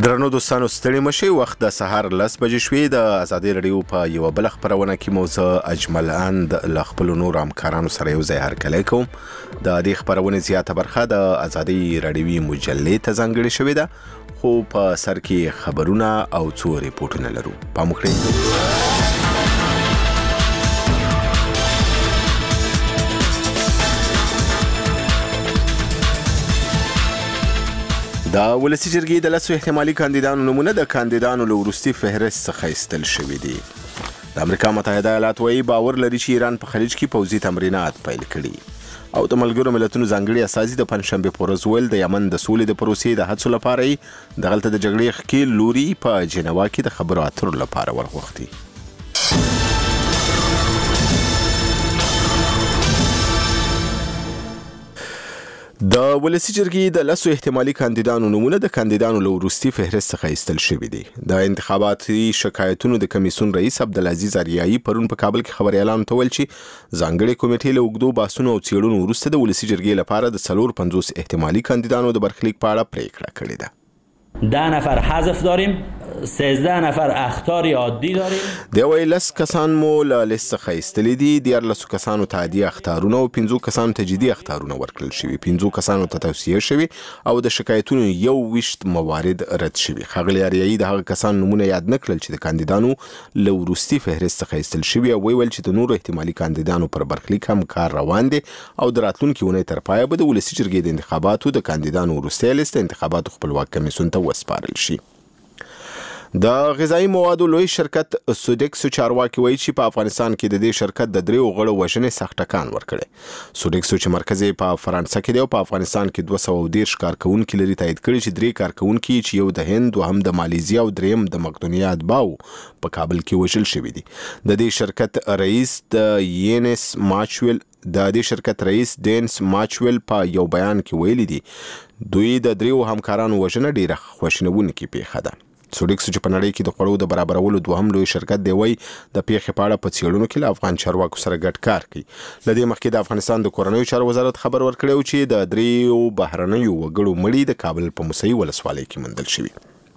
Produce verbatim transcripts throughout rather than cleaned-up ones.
درنو دوستانو ستړي مشي وخت د سهار لس بجې شوې د ازادي رادیو په یو بل خبرونه کې موضوع اجمل اند ل خپل نور همکارانو سره یو ځای هرکلی کوم د دې خبرونه زیاته برخه د ازادي رادیوي مجلې ته ځانګړې شوې ده خو په سر کې خبرونه او څو ریپورتونه لرو په مخکې د ولسی جرګې د لسو احتمالي کاندیدانو نمونه د کاندیدانو له وروستي فهرست څخه ایستل شوي دي. د امریکا متحده ایالات وايي باور لري چې ایران په خلیج کې پوځي تمرینات پیل کړي او د ملګرو ملتونو ځانګړي استازي د پنځشنبې په ورځ ویل د یمن د سولې د پروسې د هڅو لپاره یې دغلته د جګړې ښکېل لوري په جنیوا کې د خبرو اترو لپاره ورغوښتي. د ولسی جرګې د لسو احتمالي کاندیدانو نمونه د کاندیدانو له وروستي فهرست څخه ایستل شوي دي. د انتخاباتي شکایتونو د کمیسیون رئیس عبدالعزیز اریایي پرون په کابل کې خبريالانو ته ویل چې ځانګړې کمیټې له اوږدو بحثونو او څېړنو وروسته د ولسی جرګې لپاره د څلور پنځوس احتمالي کاندیدانو د برخلیک په اړه پریکړه کړې ده. ده نفر حذف داریم، سیزده نفر اخطار عادی داریم. دی وایي لس کسان مو له لیست څخه ایستلي دي، دیارلسو کسانو ته عادي اخطارونه او پنځو کسانو ته جدي اخطارونه ورکړل شوي، پنځو کسانو ته توصیه شوي او د شکایتونو یو ویشت موارد رد شوي. ښاغلي اریایي د هغه کسانو نمونه یاد نه کړل چې د کاندیدانو له وروستي فهرست څخه ایستل شوي او ویل چې د نورو احتمالي کاندیدانو پر برخلیک هم کار روان دی او د راتلونکي اونۍ تر پایه به د ولسی جرګې د انتخاباتو د کاندیدانو وروستی لیست انتخاباتو خپلواک کمیسیون ته وسپارل شي. د غذایی موادو لوی شرکت سودکسو چارواکي وایي چې په افغانستان کې د دې شرکت د دریو غړو وژنې سخت ټکان ورکړی. سودکسو چې مرکز یې په فرانسه کې دی او په افغانستان کې دوه سوه او دېرش کارکوونکي لري تایید کړي چې درې کارکوونکي چې یو د هند دوهم د مالیزیا او دریم د مقدونیا اتباعو په کابل کې وژل شوي دي. د دې شرکت رئیس د یینس ماچویل د دې شرکت رئیس ډینس ماچویل په یو بیان کې ویلي دي دوی د دریو همکارانو وژنه ډیره خواشینونکې پیښه ده. سودکسو چې په نړۍ کې د خوړو د برابرولو دوهم لوی شرکت دی وایي د پیښې په اړه په څېړنو کې له افغان چارواکو سره ګډ کار کوي. له دې مخکې د افغانستان د کورنیو چارو وزارت خبر ورکړی و چې د دریو بهرنیو وګړو مړي د کابل په موسهي ولسوالۍ کې موندل شوي.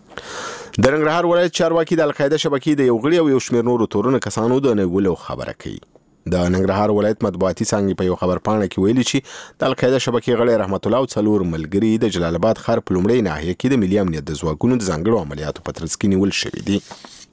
د ننګرهار ولایت چارواکي د القاعده شبکې د یو غړي او یو شمېر نورو تورونه کسانو د نیولو خبره کوي. د ننګرهار ولایت مطبوعاتي څانګې په یو خبرپاڼه کې ویلي چې د القاعده شبکې غړی رحمت الله او څلور ملګري د جلال آباد ښار په لومړۍ ناحیه کې د ملي امنیت د ځواکونو د ځانګړو عملیاتو په ترڅ کې نیول شوي دي.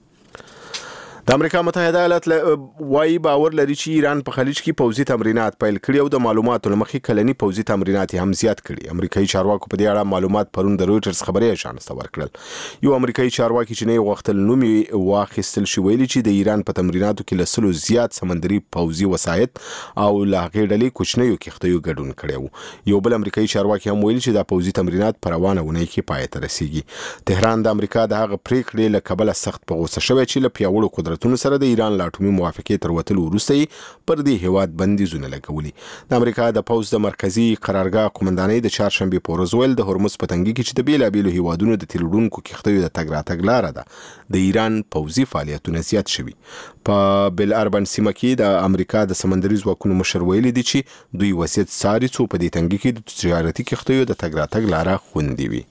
د امریکا متحده ایالات وايي باور لري چې ایران په خلیج کې پوځي تمرینات پیل کړي او د معلوماتو له مخې کلني پوځي تمرینات هم زیات کړي. امریکایي چارواکو په دې اړه معلومات پرون د رویټرز خبري اژانس ته ورکړل. یو امریکایي چارواکي چې نه وغوښتل نوم یې واخیستل شي ویلي چې د ایران په تمریناتو کې له سلو زیات سمندري پوځي وسایط او له هغې ډلې کوچنیو کښتیو ګډون کړی و. یو بل امریکایي چارواکي هم ویلي چې دا پوځي تمرینات په روانه اونۍ کې پای ته رسیږي. تهران د امریکا د هغه پریکړې له کبله سخت په غوسه شوی چې له پیاوړو قدرتونو سره د ایران له اټومي موافقې تر وتلو وروسته پر دې هیواد بندیزونه لګولي. د امریکا د پوځ د مرکزي قرارګاه قومندانۍ د چهارشنبې په ورځ ویل د هرمز په تنګي کې چې د بېلابېلو هیوادونو د تیل وړونکو کښتیو د تګ راتګ لاره ده د ایران پوځي فعالیتونه زیات شوي. په بل اربن سیمه کې د امریکا د سمندري ځواکونو مشر ویلي دي چې دوی وضعیت څاري څو په دې تنګي کې د تجارتي کښتیو د تګ راتګ لاره خوندي وي.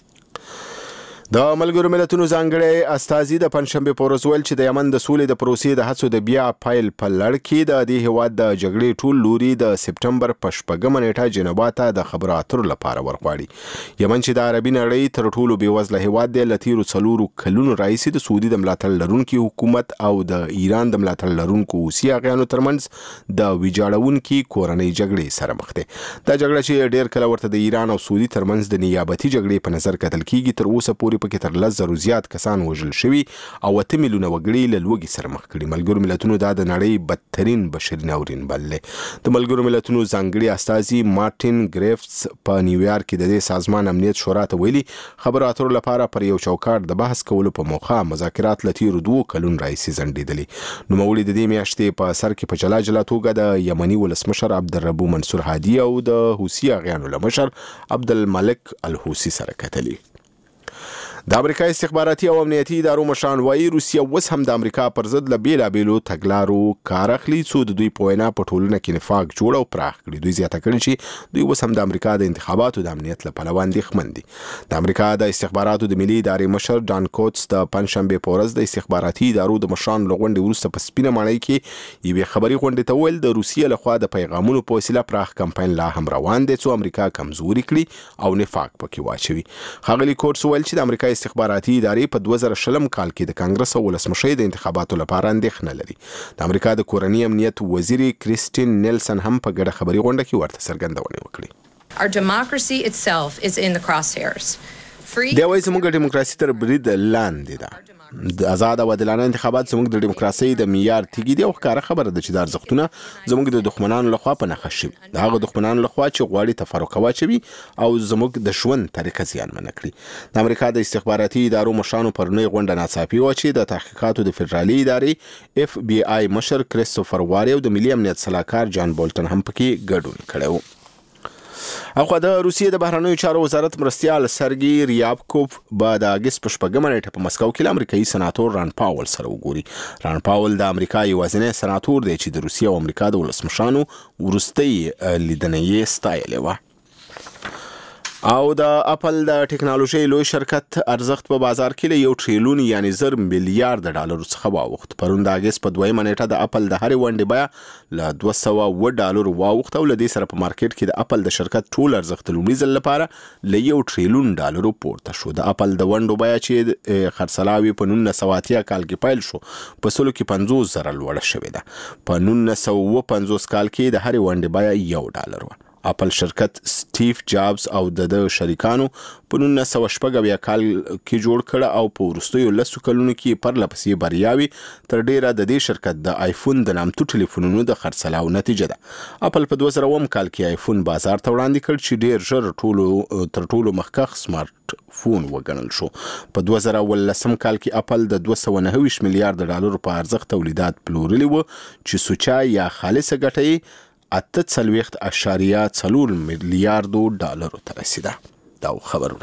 د ملګرو ملتونو ځانګړی استازي د پنځشنبې په ورځ ویل چې د یمن د سولې د پروسې د هڅو د بیا پیل په لړ کې د دې هیواد د جګړې ټول لوري د سپټمبر په شپږمه نیټه جنیوا ته د خبرو اترو لپاره ورغواړي. یمن چې د عربي نړۍ تر ټولو بېوزله هیواد دی له تیرو څلورو کلونو راهیسې د سعودي د ملاتړ لرونکي حکومت او د ایران د ملاتړ لرونکو حوثي اغیانو ترمنځ د ویجاړونکي کورنۍ جګړې سره مخ دی. دا جګړه چې ډېر کله ورته د ایران او سعودي ترمنځ د نیابتي جګړې په نظر کتل کیږي تر اوسه پورې پکې تر لس زرو زیات کسان وژل شوي او اته میلیونه وګړي له لوږې سره مخ کړي. ملګرو ملتونو دا د نړۍ بدترین بشري ناورین بللی. د ملګرو ملتونو ځانګړي استازي مارټین ګریفټس په نیویارک کې د دې سازمان امنیت شورا ته ویلي خبرو اترو لپاره پر یو چوکاټ د بحث کولو په موخه مذاکرات له تیرو دوو کلونو راهیسې ځنډېدلي. نوموړي د دې میاشتې په سر کې په جلا جلا توګه د یمني ولسمشر عبدالربو منصور هادي او د حوثي اغیانو له مشر عبدالملک الحوثي سره کتلي. د امریکا استخباراتي او امنیتي ادارو مشران وايي روسیه اوس هم د امریکا پر ضد له بیلابیلو تګلارو کار اخلي څو د دوی په وینا په ټولنه کې نفاق جوړ او پراخ کړي. دوی زیاته کړي چې دوی اوس هم د امریکا د انتخاباتو د امنیت له پلوه اندېښمن دي. د امریکا د استخباراتو د ملي ادارې مشر ډان کوټس د پنځشنبې په ورځ د استخباراتي ادارو د مشرانو له غونډې وروسته په سپینه ماڼۍ کې یوې خبري غونډې ته وویل د روسیې لخوا د پیغامونو په وسیله پراخ کمپاین لا هم روان دی څو امریکا کمزوري کړي او نفاق پکې واچوي. ښاغلي کوټس وویل چې د امریکا استخباراتي ادارې په دوه زره شلم کال کې د کانګرس او ولسمشۍ د انتخاباتو لپاره اندېښنه لري. د امریکا د کورنۍ امنیت وزیر کریسټین نیلسن هم په ګډه خبري غونډه کې ورته څرګندونه وکړه. Our democracy itself is in the crosshairs. دا وایي زموږ ډیموکراسي تر برید لاندې ده. د آزاد او عادلانه انتخابات زموږ د ډیموکراسي د معیار تیږي دي او ښکاره خبره ده چې د ارزښتونه زموږ د دښمنانو لخوا په نښه شوي. د هغه دښمنانو لخوا چې غواړي تفرقه واچوي او زموږ د ژوند طریقه زیانمنه کړي. د امریکا د استخباراتي ادارو مشرانو پرونی غونډه ناڅاپي وه چې د تحقیقاتو د فدرالي ادارې اف بي آی مشر کریستوفر واري او د ملي امنیت سلاکار جان بولټن هم پکې ګډون کړی و. اخو د روسیې د بهرنیو چارو وزارت مرستیال سرګي ریابکوف به د اگست په شپږمه نیټه په مسکو کې له امریکایي سناتور ران پاول سره وګوري. ران پاول د امریکا یوازینی سناتور دی چې د روسیې او امریکا د ولسمشرانو وروستۍ لیدنه یې ستایلې وه. او د اپل د ټیکنالوژي لوی شرکت ارزښت په بازار کې له یو ټریلیون یعنی زر میلیارډ ډالر څخه واوښت. پرون د اگست په دویمه نیټه د اپل د هرې ونډې بیه له دوه سوه اووه ډالر واوښت او له دې سره په مارکیټ کې د اپل د شرکت ټول ارزښت لومړي ځل لپاره له یو ټریلیون ډالر پورته شو. د اپل د ونډو بیه چې خرڅلاوي په نولس سوه اتیا کال کې پیل شو په سلو کې پنځوس زره لوړه شوې ده. په نولس سوه اووه پنځوس کال کې د هرې ونډې بیه یو ډالر وه. اپل شرکت سټیف جابز او د شریکانو په نولس سوه شپږ اویا کال کې جوړ کړ او په وروستیو لسو کلونو کې پرله پسې بریاوي تر ډیره د دې شرکت د آیفون د نامتو ټلیفونونو د خرڅلاو نتیجه ده. اپل په دوه زره اووم کال کې آیفون بازار ته وړاندې کړ چې ډیر ژر ټولو تر ټولو مخکښ سمارټ فون وګڼل شو. په دوه زره اوولسم کال کې اپل د دوه سوه نهه ویشت میلیارډ ډالر په ارزښت تولیدات پلورلي وو چې سوچا یا خالصه ګټه یې اته څلوېښت اعشاریه څلور میلیارډو ډالرو ته رسیده. دا خبرونه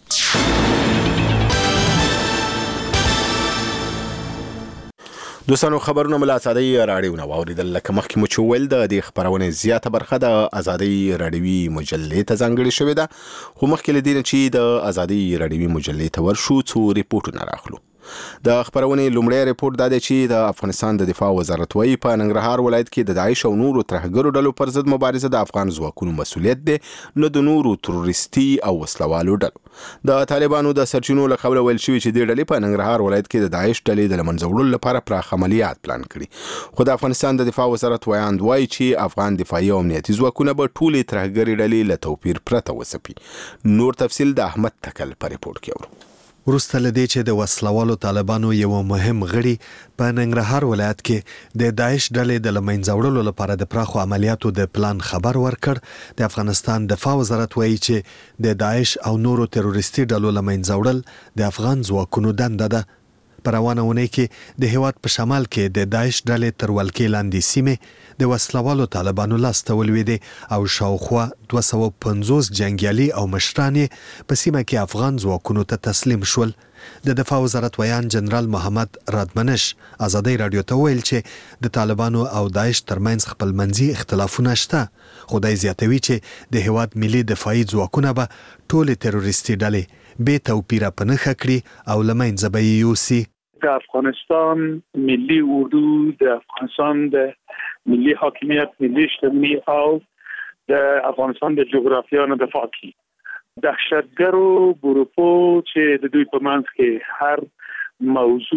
دوستانو خبرونه مل ازادي راډیو نه واوریدل. لکه مخکې مو چې ویل د دې خبرونه زیاته برخه د ازادي راډیوي مجلې ته ځانګړې شوې ده. خو مخکې له دې چې د ازادي راډیوي مجلې ته ورشو څو ریپورټونه راخلو. د خبرونې لومړی ریپورت دا دی چې د افغانستان د دفاع وزارت وايي په ننګرهار ولایت کې د داعش او نورو ترهګرو ډلو پر ضد مبارزه د افغان ځواکونو مسؤلیت دی نه د نورو تروریستي او وسلوالو ډلو. د طالبانو د سرچینو له قبله ویل شوي چې د ډلې په ننګرهار ولایت کې د داعش ډلې د منځه وړلو لپاره پراخ عملیات پلان کړي. خو د افغانستان د دفاع وزارت ویاند وايي چې افغان دفاعي او امنیتي ځواکونه به ټولې ترهګرې ډلې له توپیر پرته وځپي. نور تفصیل د احمد تکل په ریپورت کې اورو. وروسته لدې چې د وسلوالو طالبانو یو مهم غړي په ننګرهار ولایت کې د داعش ډلې د لمنځه وړلو لپاره د پراخو عملیاتو د پلان خبر ورکړ. د افغانستان دفاع وزارت وایي چې د داعش او نورو تروریستي ډلو لمنځه وړل د افغان ځواکونو دنده ده. په روانه اونۍ کې د هیواد په شمال کې د داعش ډلې تر ولکې لاندې سیمې د وسلوالو طالبانو لاسته ولوېدې او شاوخوا دوه سوه پنځوس جنګیالي او مشران په سیمه کې افغان ځواکونو ته تسلیم شول. د دفاع وزارت ویان جنرال محمد رادمنش ازادي رادیو ته ویل چې د طالبانو او داعش ترمنځ خپلمنځي اختلافونه شته. خدای زیاتوي چې د هیواد ملي دفاعي ځواکونه به ټولې تروریستي ډلې بې توپیره په نښه کړي او له منځه به یې یوسي. د افغانستان ملي اردو، د افغانستان د ملي حاکمیت، ملي شتمني او د افغانستان د جغرافیا نه دفاع کوي. دهشتګرو ګروپو چې د دوی په منځ کې هر موضوع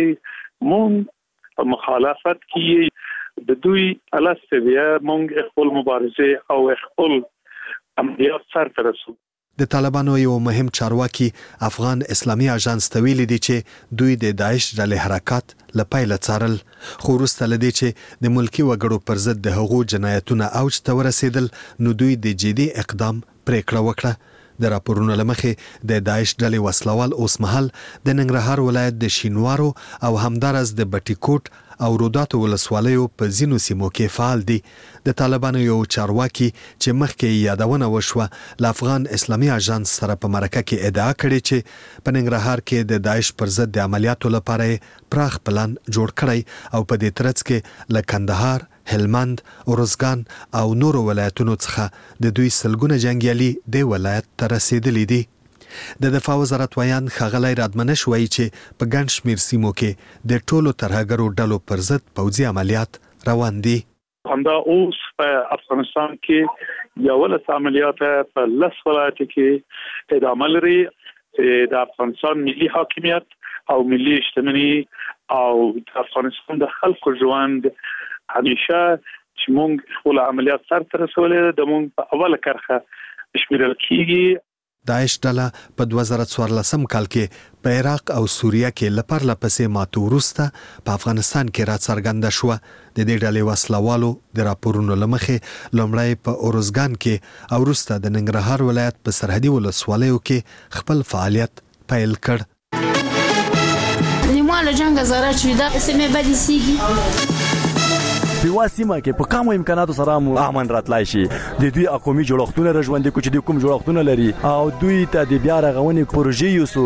سي مونږ په مخالفت کې د دوی الاسویه مونږ خپل مبارزه او خپل عملیات سر ته رسو. د طالبانو یو مهم چارواکي افغان اسلامي اژانس ته ویلي دي چې دوی د داعش ډلې حرکات له پیله څارل. خو وروسته له دې چې د ملکي وګړو پر ضد د هغو جنایتونه اوج ته ورسېدل نو دوی د جدي اقدام پریکړه وکړه. د راپورونو لمخې د داعش ډلې وسلوال اوس مهال د ننګرهار ولایت د شینوارو او همدارس د بټي کوټ او روداتو ولسوالیو په ځینو سیمو کې فعال دي. د طالبانو یو چارواکي چې مخکې یادونه وشوه له افغان اسلامي اژانس سره په مرکه کې ادعا کړې چې په ننګرهار کې د داعش پر ضد د عملیاتو لپاره پراخ پلان جوړ کړی او په دې ترڅ کې له کندهار، هلمند، ارزګان او نورو ولایتونو څخه د دوی سلګونه جنګیالي د ولایت ته رسیدلي دي. د دفاع وزارت ویان ښاغلی رادمنش وایي چې په ګڼ شمېر سیمو کې د ټولو ترهګرو ډلو پر ضد پوځي عملیات روان دي. همدا اوس په افغانستان کې یولس عملیات په لس ولایتو کې ادامه لري. د افغانستان ملي حاکمیت او ملي شتمني او د افغانستان د خلکو ژوند همیشه چې موږ خپل عملیات سرته رسولې د موږ په اوله کرخه شمیرل کیږي. داعش ډله په دوه زره څوارلسم کال کې په عراق او سوریه کې لپاره لپسې ماتو وروسته په افغانستان کې راڅرګنده شوه. د دې ډلې وسلوالو د راپورونو لمخې لومړی په ارزګان کې او وروسته د ننګرهار ولایت په سرحدي ولسوالیو کې خپل فعالیت پیل کړ. نیمه له جنګ زره چې دا سیمه بدی سیږي په واسمه کې په کومو امکاناتو سره مو امن راتلای شي. د دوی اقومي جوړښتونه رژوندې کو چې د کوم جوړښتونه لري او دوی ته د بیا رغونې پروژې یوسو.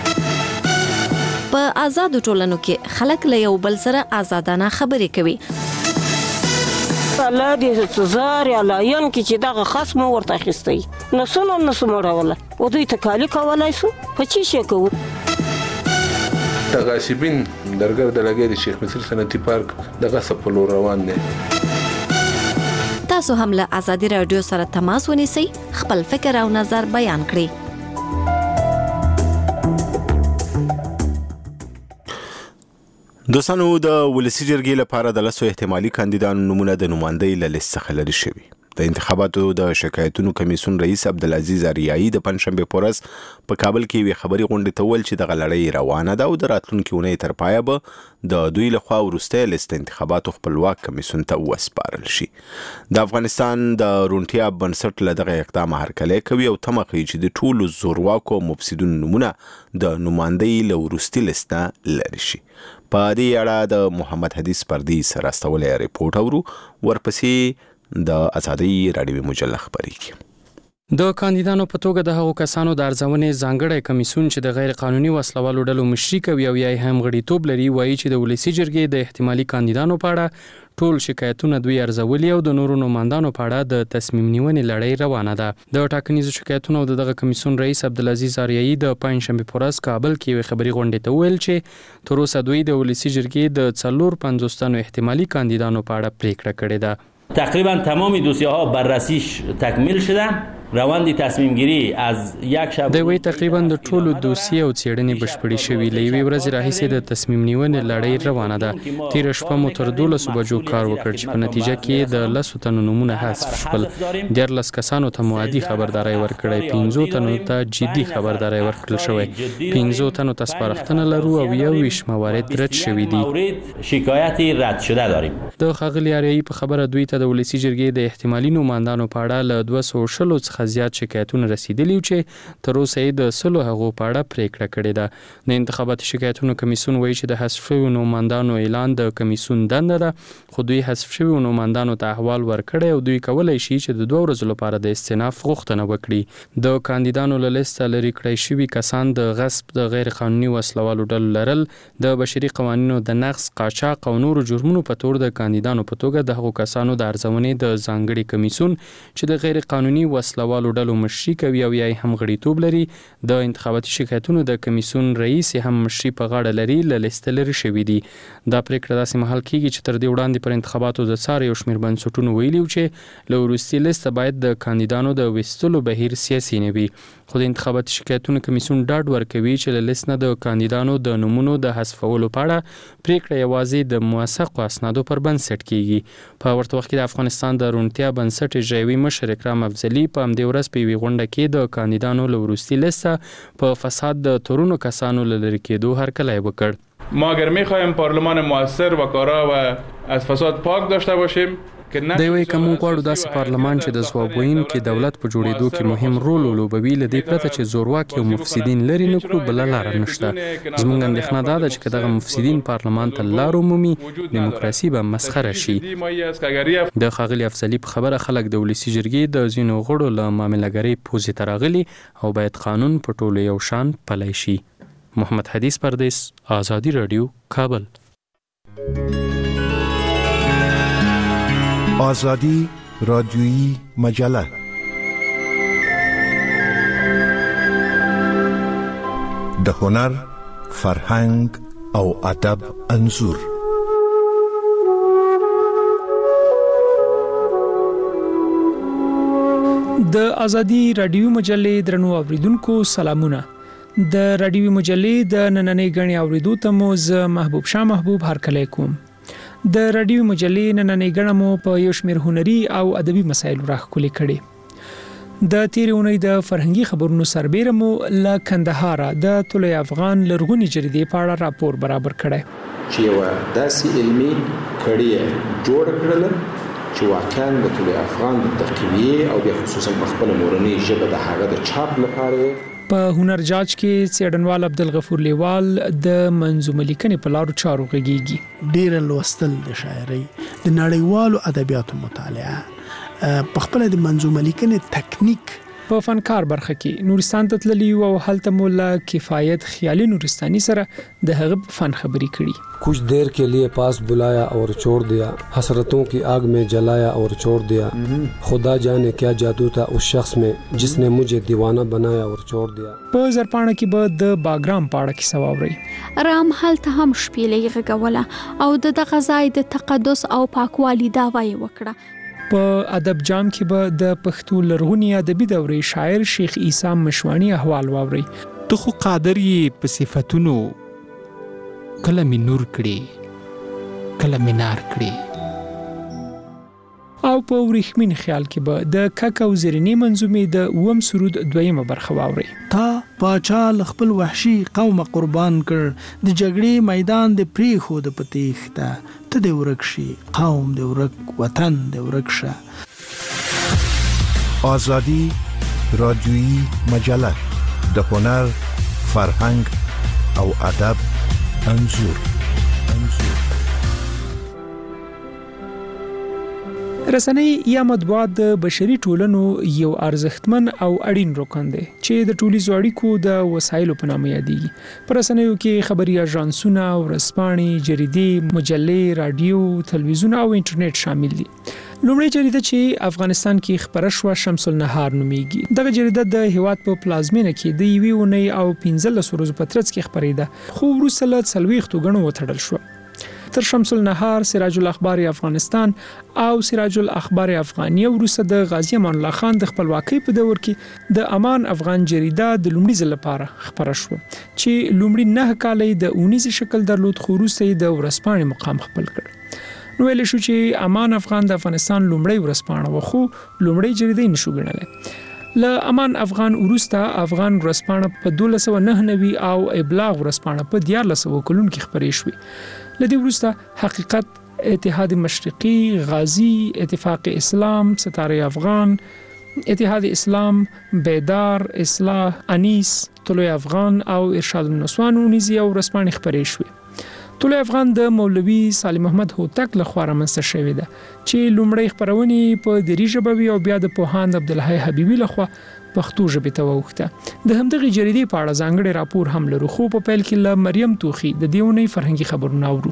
په آزادو ټولنو کې خلک له یو بل سره آزادانه خبرې کوي. الله دې تزار یا لاین کې چې دغه خصم ورته اخیستی نو سونه نو سموروله او دوی ته کالی کولای سو په چی شي کوو. د غاصبین درګر د لګي د شیخ مصر صنعتي پارک د غصب په لور روان دي. تاسو هم له ازادي رادیو سره تماس ونیسئ، خپل فکر او نظر بیان کړئ. دوستانو د ولسی جرګې لپاره د لسو احتمالي کاندیدانو نمونه د نمائندۍ له لیست څخه لرې شوي. د انتخاباتو د شکایتونو کمیسیون رئیس عبدالعزیز اریایی د پنځشنبه په ورځ په کابل کې یوې خبري غونډې ته وویل چې دغه لړۍ روانه ده او د راتلونکي اونۍ تر پایه به د دوی لخوا وروستی لیست انتخاباتو خپلواک کمیسیون ته وسپارل شي. د افغانستان د روڼتیا بنسټ له دغه اقدام هرکلی کوي او تمه کوي چې د ټولو زورواکو مفسدونو نومونه د نمائندۍ له وروستي لیست نه لرې شي. په دې اړه د محمد حدیث پردي سره استولی ریپورټ اورو، ورپسې د ازادي راډیوي مجله خبرېږي. د کاندیدانو په توګه د هغو کسانو د ارزونې ځانګړی کمیسیون چې د غیر قانوني وسلوالو ډلو مشري کوي او یا هم غړیتوب لري وایي چې د ولسی جرګې د احتمالي کاندیدانو په اړه ټول شکایتونه دوی ارزولي او د نورو نمائندانو په اړه د تصمیم نیونې لړۍ روانه ده. د ټاکنیزو شکایتونو د دغه کمیسیون رئیس عبدالعزیز اریایی د پنځشنبه په ورځ کابل کې یوې خبري غونډې ته وویل چې تر اوسه دوی د ولسی جرګې د څلور پنځوس تنو احتمالي کاندیدانو په اړه پریکړه کړې ده. تقریبا تمام دوسیه ها بررسیش تکمیل شده. روند تصمیم گیری از یک شب د وی تقریبا د ټولو دوسیه او څېړنې بشپړې شوې. له یوې ورځې راهیسې د تصمیم نیونې لړۍ روانه ده. تیره شپه مو تر دولسو بجو کار وکړ چې په نتیجه کې د لسو تنو نومونه حذف شول. دیارلس کسانو ته مؤدي خبرداری ورکړی، پنځو تنو ته جدي خبرداری ورکړل شوی، پنځو تنو ته سپارښتنه لرو او یو ویشت موارد رد شوي دي. شکایتی رد شده داریم. د ښاغلي اریایی په خبره دوی ته د ولسی جرګې د احتمالي نمائندانو په اړه له دوه سوه شلو څخه زیات شکایتونه رسیدلي چې تر اوسه یې د سلو هغو په اړه پریکړه کړې ده. د انتخاباتي شکایتونو کمیسیون وایي چې د حذف شویو نمائندانو اعلان د کمیسیون دنده ده، خو دوی حذف شویو نمائندانو ته احوال ورکړی او دوی کولی شي چې د دوه ورځو لپاره د استئناف غوښتنه وکړي. د کاندیدانو له لیسته لرې کړی شوي کسان د غصب، د غیر قانوني وسلوالو ډلو لرل، د بشري قوانینو د نقض، قاچاق او نورو جرمونو په تور د کاندیدانو په توګه د هغو کسانو د ارزونې د ځانګړي کمیسیون چې د غیر قانوني وسلوالو ډلو مشري کوي او یا هم غړیتوب لري. د انتخاباتي شکایتونو د کمیسیون رئیس هم مشري په غاړه لري، له لیست لرې شوي دي. دا پریکړه داسې مهال کیږي چې تر دې وړاندې پر انتخاباتو د څار یو شمېر بنسټونو ویلي و چې له وروستي لیست باید د کاندیدانو د ویستلو بهیر سیاسي نه وي. خو د انتخاباتي شکایتونو کمیسیون ډاډ ورکوي چې له لیست نه د کاندیدانو د نومونو د حذفولو په اړه پریکړه یوازې د موثقو اسنادو پر بنسټ کیږي. په ورته وخت کې د افغانستان د روڼتیا بنسټ اجرایوي مشر اکرام افضلي په همدې ورځ په یوې غونډه کې د کاندیدانو له وروستي لیسته په فساد د تورونو کسانو له لرې کېدو هرکلی وکړ. ما اگر میخوایم پارلمان موثر و کارا و از فساد پاک داشته باشیم د یو کوم غواړو داسې پارلمان چې د ځواب ویونکي دولت په جوړېدو کې مهم رول ولوبوي له دې پرته چې زورواکي او مفسدین لري نه کړو بل لار نشته. زموږ اندېښنه دا ده چې دغه مفسدین پارلمان ته لار ومومي دیموکراسي به مسخره شي. د ښاغلي افضلي په خبره خلک د ولسي جرګې د ځینو غړو له معاملهګرۍ پوزې ته راغلي او باید قانون په ټولو یو شان پلی شي. محمد حدیث پردیس، آزادی رادیو، کابل. آزادی رادیویی مجله د هنر، فرهنګ او ادب انځور. د آزادی رادیو مجلې درنو اوریدونکو سلامونه. د رادیو مجلې د نننۍ غنی اوریدو ته مو ز محبوب شاه محبوب هرکلی کوم. د رادیو مجلې نننۍ غنه مو په یو شمېر هنري او ادبي مسایلو راخولې کړي. د تیرې اونۍ د فرهنګي خبرونو سربېره مو له کندهار د طلوع افغان لرغونی جریدې په اړه راپور برابر کړی چې یو داسې علمي کړي جوړ کړل چې واقعا د طلوع افغان د تقویه او د خصوصا په خپل مورنۍ ژبه د هغه د چاپ لپاره په هنر جاج کې څېړنوال عبدالغفور لیوال د منظومه لیکنې په لارو چارو غږیږي. ډېر لوستل د شاعرۍ د نړیوالو ادبیاتو مطالعه په خپل د منظومه لیکنې تکنیک په فنکار برخه کې نورستان ته تللی او هلته مولا کفایت خیالي نورستاني سره د هغه فن خبري کړي. कुछ देर के लिए पास बुलाया और छोड़ दिया, हसरतों की आग में जलाया और छोड़ दिया, खुदा जाने क्या जादू था उस शख्स में जिसने मुझे दीवाना बनाया और छोड़ दिया. په زرپاڼه کې به د باګرام پاړه کې سواوري رام هلته هم شپېلې غږوله او د دغه ځای د تقدس او پاکوالي دعوا یې وکړه. په ادب جام کې به د پښتو لرغونی ادبي دورې شاعر شیخ عیسی مشوانی احوال واوري. ته خو قادر یې په صفاتونو کله می نور کړي کله می نار کړي. او په ورېښمین خیال کې به د کک او زرینې منظومې د اووم سرود دویمه برخه واوري. تا پاچا خپل وحشي قوم قربان کړ د جګړې میدان د پری خو د پتیخته ته د ورکشي قوم د ورک وطن د ورکشه. آزادی رادیویی مجله د هنر، فرهنګ او ادب انځور. رسنۍ یا مطبوعات د بشري ټولنو یو ارزښتمن او اړین رکن دی چې د ټولنیزو اړیکو د وسایلو په نامه یادېږي. په رسنیو کې خبري اژانسونه، ورځپاڼې، جریدې، مجلې، رادیو، تلویزیون او انټرنیټ شامل دي. لومړی جریده چې افغانستان کې خبره شوه شمس النهار نومیږي. دغه جریده د هیواد په پلازمینه کې د یوې اونۍ او پنځلس ورځو په ترڅ کې خبرېده، خو وروسته له څلوېښتو ګڼو وتړل شوه. تر شمس النهار، سراج الاخبار افغانستان او سراج الاخبار افغانیه وروسته د غازی امان الله خان د خپلواکۍ په دور کې د امان افغان جریده د لومړي ځل لپاره خبره شوه چې لومړي نه کالې د اونیز شکل درلود، خو وروسته د ورځپاڼې مقام خپل کړ. نو ویل شو چې امان افغان د افغانستان لومړی ورځپاڼه و، خو لومړی جریده نشو ګڼلای. له امان افغان وروسته افغان ورځپاڼه په دولس سوه نهه نوي او ابلاغ ورځپاڼه په دیارلس سوه کلونو کې خپرې شوې. له دې وروسته حقیقت، اتحاد مشرقي، غازی، اتفاق اسلام، ستاره افغان، اتحاد اسلام، بیدار، اصلاح، انیس، طلوع افغان او ارشاد النسوان ونیزي او ورځپاڼې خپرې شوې. طلوع افغان د مولوي صالح محمد هوتک لخوا رامنځته شوې ده چې لومړی خپرونې په دري ژبه وي او بیا د پوهاند عبدالحی حبیبي لخوا پښتو ژبې ته واوښته. د همدغې جریدې په اړه ځانګړی راپور هم لرو، خو په پیل کې له مریم توخي د دې اونۍ فرهنګي خبرونه اورو.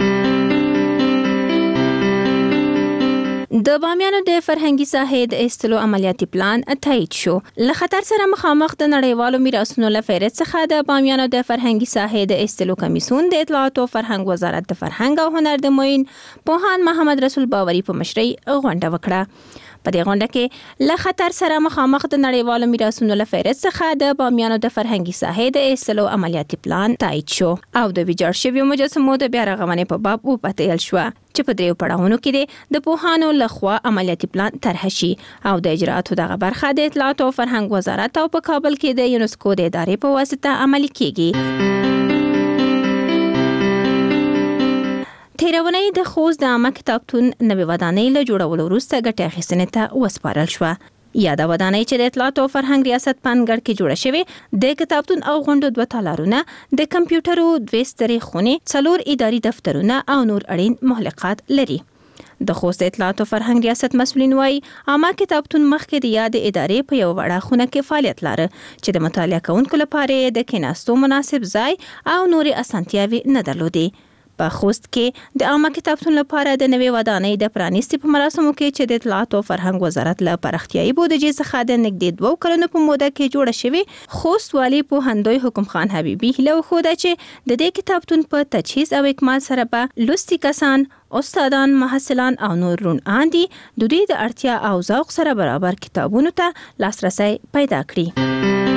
د بامیانو د فرهنګي ساحې د ایستلو عملیاتي پلان تایید شو. له خطر سره مخامخ د نړیوالو میراثونو له فهرست څخه د بامیانو د فرهنګي ساحې د ایستلو کمیسیون د اطلاعات او فرهنګ وزارت د فرهنګ او هنر د معین پوهاند محمد رسول باوري په مشرۍ غونډه وکړه. په دې غونډه کې له خطر سره مخامخ د نړیوالو میراثونو له فهرست څخه د بامیانو د فرهنګي ساحې د ایستلو عملیاتي پلان تایید شو او د ویجاړ شویو مجسمو د بیا رغونې په باب وپتېل شو چې په دریو پړاوونو کې د پوهانو لخوا عملیاتي پلان طرح شي او د اجراتو دغه برخه د اطلاعات او فرهنګ وزارت او په کابل کې د یونسکو د ادارې په واسطه عملي کیږي. تیرونی د خوست د عامه کتابتون نوې ودانۍ له جوړولو وروسته ګټې اخیستنې ته وسپارل شوه. یاده ودانۍ چې د اطلاعات او فرهنګ ریاست په انګړ کې جوړه شوې د کتابتون او غونډو دوه تالارونه، د کمپیوټرو دوه سترې خونې، څلور اداري دفترونه او نور اړین مهلکات لري. د خوست اطلاعات او فرهنګ ریاست مسؤلین وایي عامه کتابتون مخکې د یاد ادارې په یو وړه خونه کې فعالیت لاره چې د مطالعه کوونکو لپاره د کېناستو مناسب ځای او نورې اسانتیاوې نه درلودې. په خوست کې د عامه کتابتون لپاره د نوې ودانۍ د پرانیستي په مراسمو کې چې د اطلاعات او فرهنګ وزارت له پراختیايي بودیجې څخه د نږدې دوه کلونو په موده کې جوړه شوې، خوست والي پوهندوی حکم خان حبیبي هیله وښوده چې د دې کتابتون په تجهیز او اکمال سره به لوستي کسان، استادان، محصلان او نور رون آندي د دوی د اړتیا او ذوق سره برابر کتابونو ته لاسرسی پیدا کړي.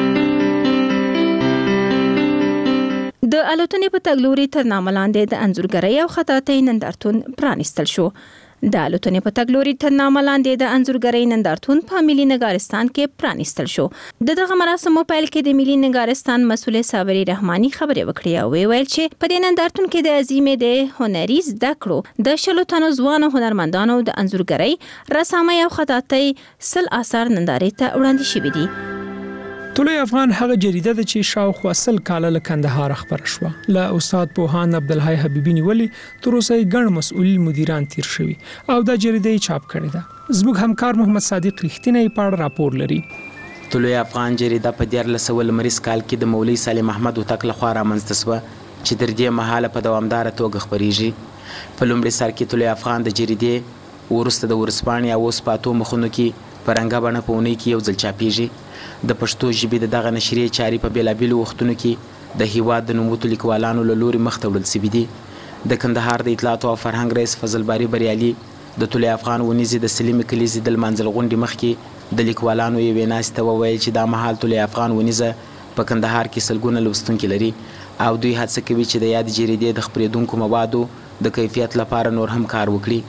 د الوتنې په تګلوري تر نامه لاندې د انځورګرۍ او خطاطۍ نندارتون پرانیستل شو. د الوتنې په تګلوري تر نامه لاندې د انځورګرۍ نندارتون په ملي نګارستان کې پرانیستل شو. د دغه مراسمو پیل کې د ملي نګارستان مسؤل صابري رحماني خبرې وکړې او ویل چې په دې نندارتون کې د عظیمې د هنري زده کړو د شلو تنو ځوانو هنرمندانو د انځورګرۍ، رسامۍ او خطاطۍ سل آثار نندارې ته وړاندې شوي دي. طلوع افغان هغه جریده ده چې شاوخوا سل کاله له کندهار خبره شوه. له استاد پوهاند عبدالحی حبیبي نیولې تر اوسه یې ګڼ مسؤل مدیران تیر شوي او دا جریده یې چاپ کړې ده. زموږ همکار محمد صادق رښتینی په اړه راپور لري. طلوع افغان جریده په دیارلس سوه لمریز کال کې د مولوي سالم احمد هوتک لخوا رامنځته شوه چې تر دې مهاله په دوامداره توګه خپریږي. په لومړي سر کې طلوع افغان د جریدې وروسته د ورځپاڼې او اوس په اتو مخونو کې په رنګه بڼه په اونۍ کې یو ځل چاپیږي. د پښتو ژبې د دغه نشریې چارې په بیلابیلو وختونو کې د هیواد د نوموتو لیکوالانو له لوري مخته وړل شوي دي. د کندهار د اطلاعات او فرهنګ رئیس فضل باري بریالي د طلوع افغان ونیزې د سلیمې کلیزې د لمانځل غونډې مخکې د لیکوالانو یوې ناستې ته وویل چې دا مهال طلوع افغان ونیزه په کندهار کې سلګونه لوستونکي لري او دوی هڅه کوي چې د یاد جریدې د خپرېدونکو موادو د کیفیت لپاره نور هم کار وکړي.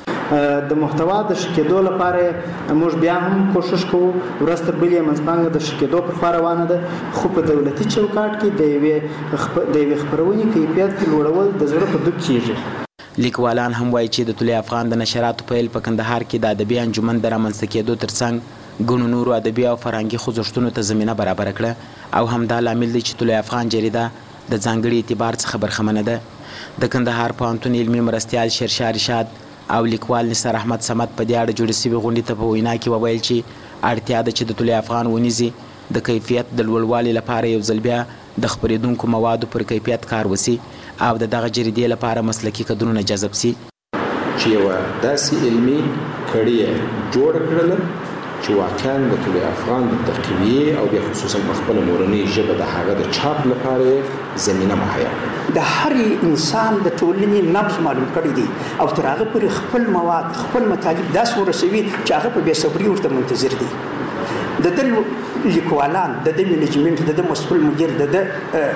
د محتوا د شکېدو لپاره موږ بیا هم کوشش کوو. ورځ تر بلې منځپانګه د شکېدو پر خوا روانه ده، خو په دولتي چوکاټ کې د یوې د یوې خپرونې کیفیت لوړول د زړه په دوک کېږي. لیکوالان هم وایي چې د طلوع افغان د نشراتو پیل په کندهار کې د ادبي انجمن د رامنځته کېدو ترڅنګ ګڼو نورو ادبي او فرهنګي خوځښتونو ته زمینه برابره کړه او همدا لامل دی چې طلوع افغان جریده د ځانګړي اعتبار څخه برخمنه ده. د کندهار پوهنتون علمي مرستیال شیرشاه رشاد او لیکوال نثار احمد صمد په دې اړه جوړې شوې غونډې ته په وینا کې وویل چې اړتیا ده چې د طلوع افغان ونیزې د کیفیت د لوړوالي لپاره یو ځل بیا د خپرېدونکو موادو پر کیفیت کار وشي او د دغه جریدې لپاره مسلکي کدرونه جذب شي چې یوه داسې علمي کړۍ جوړه کړله چې واقعا د طلوع افغان د تقویې او بیا خصوصا په خپله مورنۍ ژبه د هغه د چاپ لپاره زمینه مهیا کړه. د هر انسان د ټولنې نبض معلوم کړی دی او تر هغه پورې خپل مواد خپل مطالب داسې ورسوي چې هغه په بې صبري ورته منتظر دي. د ده لیکوالان، د ده منیجمنټ، د ده مسؤل مدیر، د ده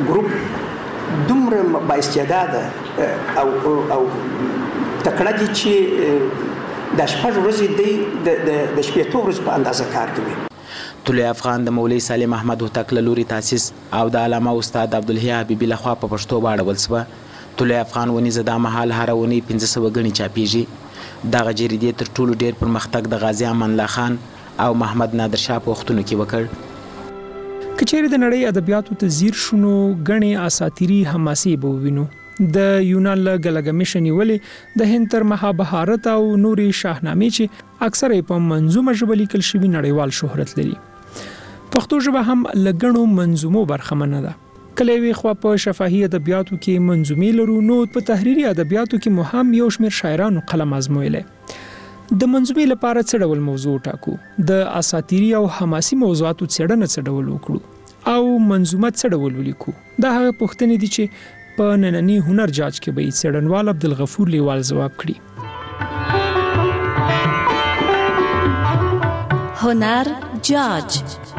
ګروپ دومره بااستعداده او او تکړه دي چې د شپږ ورځې دی د شپېتو ورځې په اندازه کار کوي. طلوع افغان د مولوي سالم احمد هوتک له لوري تاسیس او د علامه استاد عبدالحی حبیبي لخوا په پښتو واړول شوه. طلوع افغان ونیزه دا مهال هره اونۍ پنځه سوه ګڼې چاپیږي. دغه جریدې تر ټولو ډېر پرمختګ د غازي امان الله خان او محمد نادر شاه په وختونو کې وکړ. که چیرې د نړۍ ادبیاتو ته ځیر شو نو ګڼې اساطیري حماسې به ووینو. د یونان له ګلګمش نیولې د هند تر مهابهارت او نورې شاهنامې چې اکثره په منظومه ژبه لیکل شوي نړیوال شهرت لري. پښتو ژبه هم له ګڼو منظومو برخمنه ده. کله یوې خوا په شفاهي ادبیاتو کې منظومې لرو نو په تحریري ادبیاتو کې مو هم یو شمېر شاعرانو قلم ازمویلی. د منظومې لپاره څه ډول موضوع ټاکو، د اساطیري او حماسي موضوعاتو څېړنه څه ډول وکړو او منظومه څه ډول ولیکو؟ دا هغه پوښتنې دي چې په ننني هنر جاج کې به څېړنوال عبدالغفور لیوال ځواب کړي. هنر جاج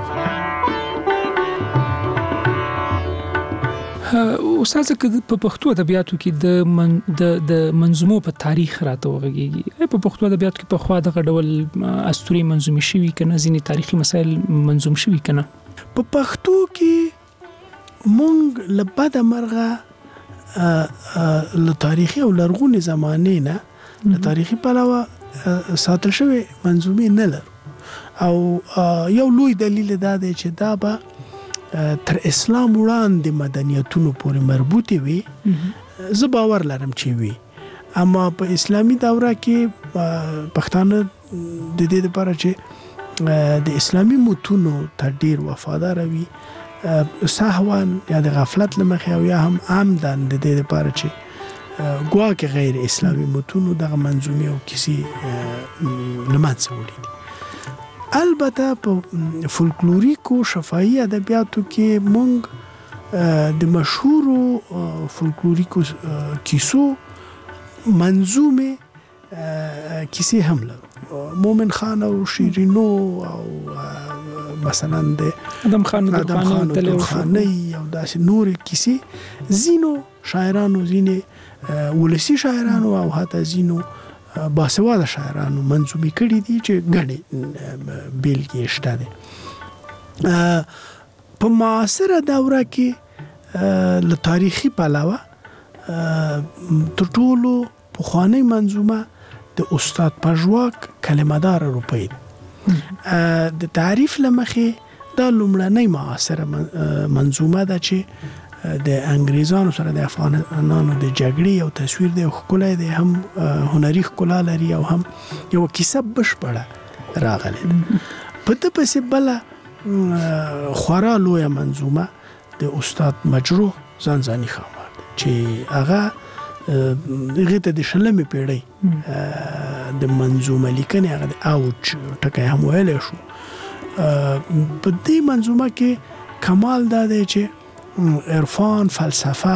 استاد په پښتو ادبیاتو کې د من د د منظومو په تاریخ راته وغږیږي. په پښتو ادبیاتو کې په خوا دغه ډول اسطوري منظومې شوي کنه، ځینې تاریخي مسایل منظوم شوي کنه. په پښتو کې مونږ له بده مرغه له تاریخي او لرغونې زمانې نه له تاریخي پلوه ساتل شوی منظومې نه لرو او یو لوی دلیل دا دی چې دا به تر اسلام وړاندې مدنیتونو پورې مربوطې وي. زه باور لرم چې وي، اما په اسلامي دوره کې پښتانه د دې لپاره چې د اسلامي متونو ته ډیر وفادار وي، سهوان یا د غفلت لمخې او یا هم عمدن د دې لپاره چې ګواکې غیر اسلامي متونو دغه منظومې او کیسې له منځه وړي. البته په فولکلوریکو شفاهي ادبیاتو کې مونږ د مشهورو فولکلوریکو کیسو منظومې کیسې هم لرو. مومن خان او شیرینو او مثلا د ادم خان او درخانۍ او داسې نورې کیسې ځینو شاعرانو، ځینې ولسي شاعرانو او حتی ځینو باسواده شاعرانو منظومې کړي دي چې ګڼې بیلګې شته دي. په معاصره دوره کې له تاریخي پلوه تر ټولو پخوانۍ منظومه د استاد پژواک کلمه دار روپۍ د تعریف لمخې دا لومړنۍ معاصره منظومه ده چې د انګریزانو سره د افغانانو د جګړې او تصویر دی، ښکلی دی، هم هنري ښکلا لري او هم یو کیسه بشپړه راغلی ده. په ده پسې بله خورا لویه منظومه د استاد مجروح زنځاني ښامار دی چې هغه هغې ته د شلمې پیړۍ د منظومه لیکنې هغه د اوج ټکی هم ویلی شو. په دې منظومه کې کمال دا دی چې عرفان، فلسفه،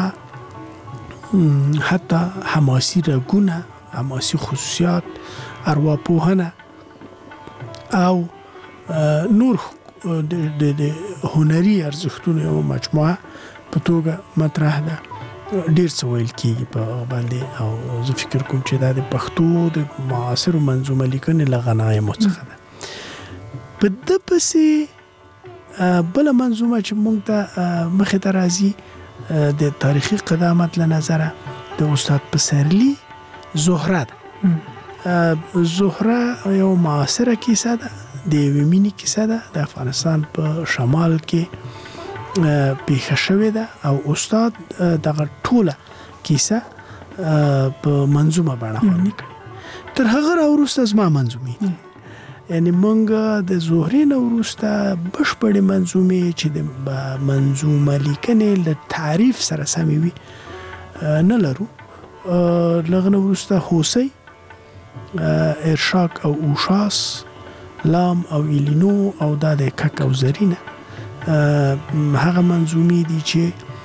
حتی حماسي رګونه، حماسي خصوصیات، ارواپوهنه او نور د هنري ارزښتونو یوه مجموعه په توګه مطرح ده. ډیر څه ویل کېږي په باندې او زه فکر کوم چې دا د پښتو د معاصرو منظومه لیکنې له غنایمو څخه ده. په ده پسې بله منظومه چې موږ ته مخې ته راځي د تاریخي قدامت له نظره د استاد پسرلي زهره ده. زهره یو معاصره کیسه ده، د یوې مینې کیسه ده، د افغانستان په شمال کې پیښه شوې ده او استاد دغه ټوله کیسه په منظومه بڼه خوندي کړې. تر هغه راوروسته زما منظومې دي، یعنی موږ د زهرې نه وروسته بشپړې منظومې چې د منظومه لیکنې له تعریف سره سمې وي نه لرو. له هغه نه وروسته هوسۍ، ارشاک او اوشاس، لام او ایلینو او دا د کک او زرینه هغه منظومې دي چې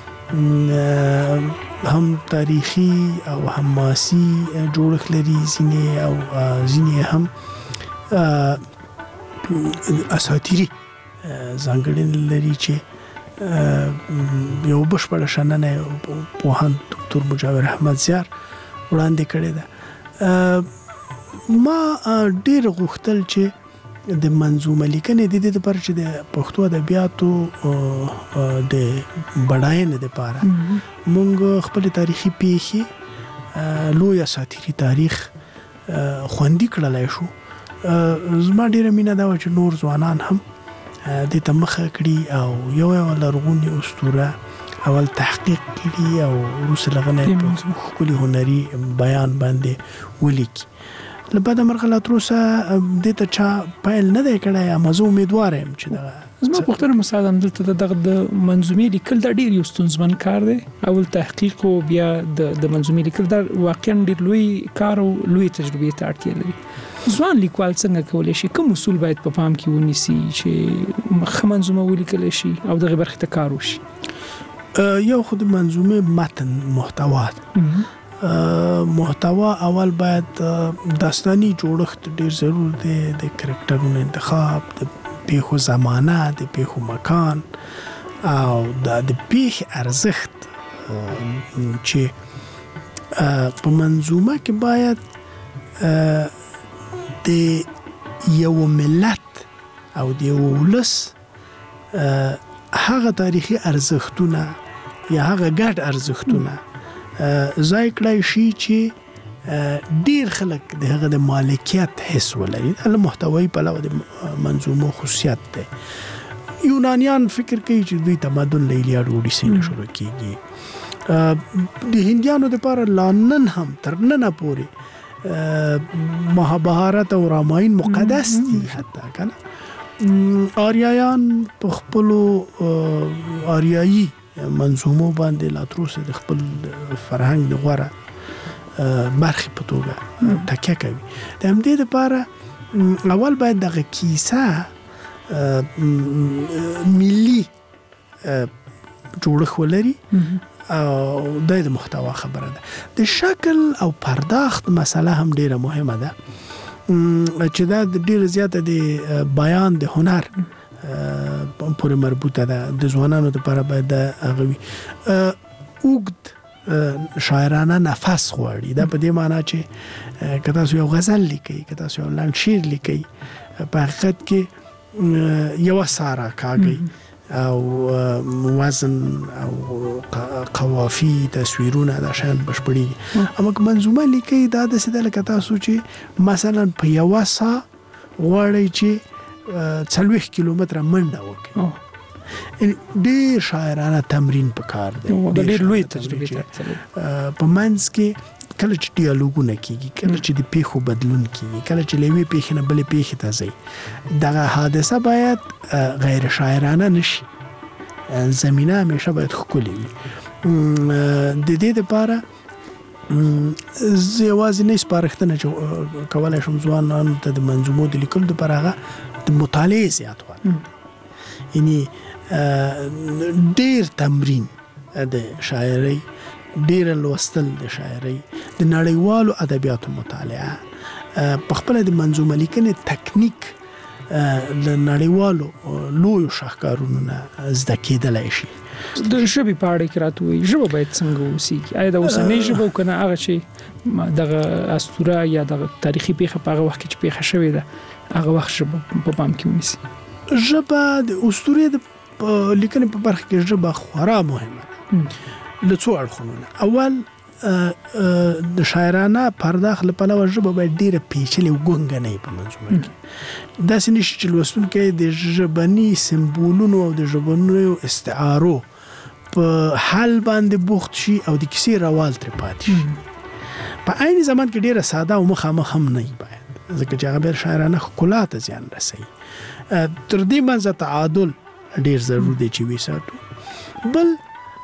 هم تاریخي او حماسي جوړښت لري، ځینې او ځینې هم اساطیري ځانګړنې لري چې یو بشپړه شننه پوهاند دکتور مجاور احمد زیار وړاندې کړې ده. ما ډېر غوښتل چې د منظومه لیکنې د دې لپاره چې د پښتو ادبیاتو د بډاینې لپاره موږ خپل تاریخي پیښې لوی اساطیري تاریخ خوندي کړلی شو. زما ډیره مینه دا وه چې نور ځوانان هم دې ته مخه کړي او یو یو لرغونې اسطوره اول تحقیق کړي او وروسته له هغه نه په ښکلي هنري بیان باندې ولیکي. له بده مرغه لا تر اوسه دې ته چا پیل نه دی کړی، اما زه امیدواره یم چې دغه زما پوښتنه مثلا دلته دغه د منظومې لیکل دا ډېر یو ستونزمن کار دی. اول تحقیق او بیا د منظومې لیکل دا واقعا ډېر لوی کار او لوی تجربې ته اړتیا لري. ځوان لیکوال څنګه کولی شي، کوم اصول باید په پام کې ونیسي چې ښه منظومه ولیکلی شي او دغې برخې ته کار وشي؟ یو خو د منظومې متن محتوا ده. محتوا اول باید داستاني جوړښت ډېر ضرور دی، د کرکټرونو انتخاب، د پیښو زمانه، د پیښو مکان او د پیښې ارزښت چې په منظومه کې باید د یو ملت او د یو ولس هغه تاریخي ارزښتونه یا هغه ګډ ارزښتونه ځای کړای شي چې ډیر خلک د هغه د مالکیت حس ولري. د محتوی په لور د منظومو خصوصیت ده. یونانیان فکر کوي چې دوی تمدن له ایلیاد او اودیسې نه شروع کیږي. د هندیانو لپاره لانن هم تر نن پورې مهابهارت او راماین مقدس دي. حتی کنه آریایان په خپل آریایی منظومو باندې لا تر اوسه د خپل فرهنګ د غوړه برخې په توګه تکیه کوي. د همدې لپاره اول باید دغه کیسه ملي جوړښت ولري او د محتوا خبره ده. د شکل او پرداخت مسله هم ډیره مهمه ده چې دا ډیره زیاته د بیان د هنر پورې مربوطه ده. د ځوانانو لپاره باید هغه وي اوږد شاعرانه نفس غواړي. دا په دې معنی چې که تاسو یو غزل لیکئ، که تاسو یو لنډ شعر لیکئ، په حقیقت کې یو ساره کاږي او وزن او قوافي تصویرونه دا شان بشپړي. اما که منظومه لیکئ دا داسې ده لکه تاسو چې مثلا په یوه سا غواړئ چې څلوېښت کیلومتره منډه وکړئ. ډېر شاعرانه تمرین پکار دی. د ډېر لوی تجربې په منځ کې کله چې ډیالوګونه کیږي، کله چې د پیښو بدلون کیږي، کله چې له یوې پیښې نه بلې پیښې ته ځئ، دغه حادثه باید غیر شاعرانه نشي. زمینه همیشه باید ښکلې وي. د دې دپاره زه یوازې نه سپارښتنه چې کولی شم ځوانانو ته د منظومو د لیکلو دپاره هغه د مطالعې زیاتوالی، یعنی ډېر تمرین د شاعرۍ، ډېر لوستل د شاعرۍ، د نړیوالو ادبیاتو مطالعه، په خپله د منظومه لیکنې تکنیک د نړیوالو لویو شاهکارونو نه زده کېدلی شي. د ژبې په اړه کې راته وایي ژبه باید څنګه اوسېږي؟ آیا د اوسنۍ ژبه او که نه هغه چې دغه اسطوره یا دغه تاریخي پیښه په هغه وخت کې چې پیښه شوې ده هغه وخت ژبه په پام کې ونیسي؟ ژبه د اسطورې د لیکنې په برخه کې ژبه خورا مهمه ده له څو اړخونو نه. اول د شاعرانه پرداخت له پلوه ژبه باید ډېره پیچلې او ګونګه نه وي په منظومه کې. داسې نه شي چې لوستونکی د ژبني سمبولونو او د ژبنیو استعارو په حل باندې بوخت شي او د کیسې روال ترې پاتې شي. په عین زمان کې ډېره ساده او مخامخ هم نه وي باید، ځکه چې هغه بیا شاعرانه ښکلا ته زیان رسوي. تر دې منځه تعادل ډېر ضرور دی چې وساتو. بل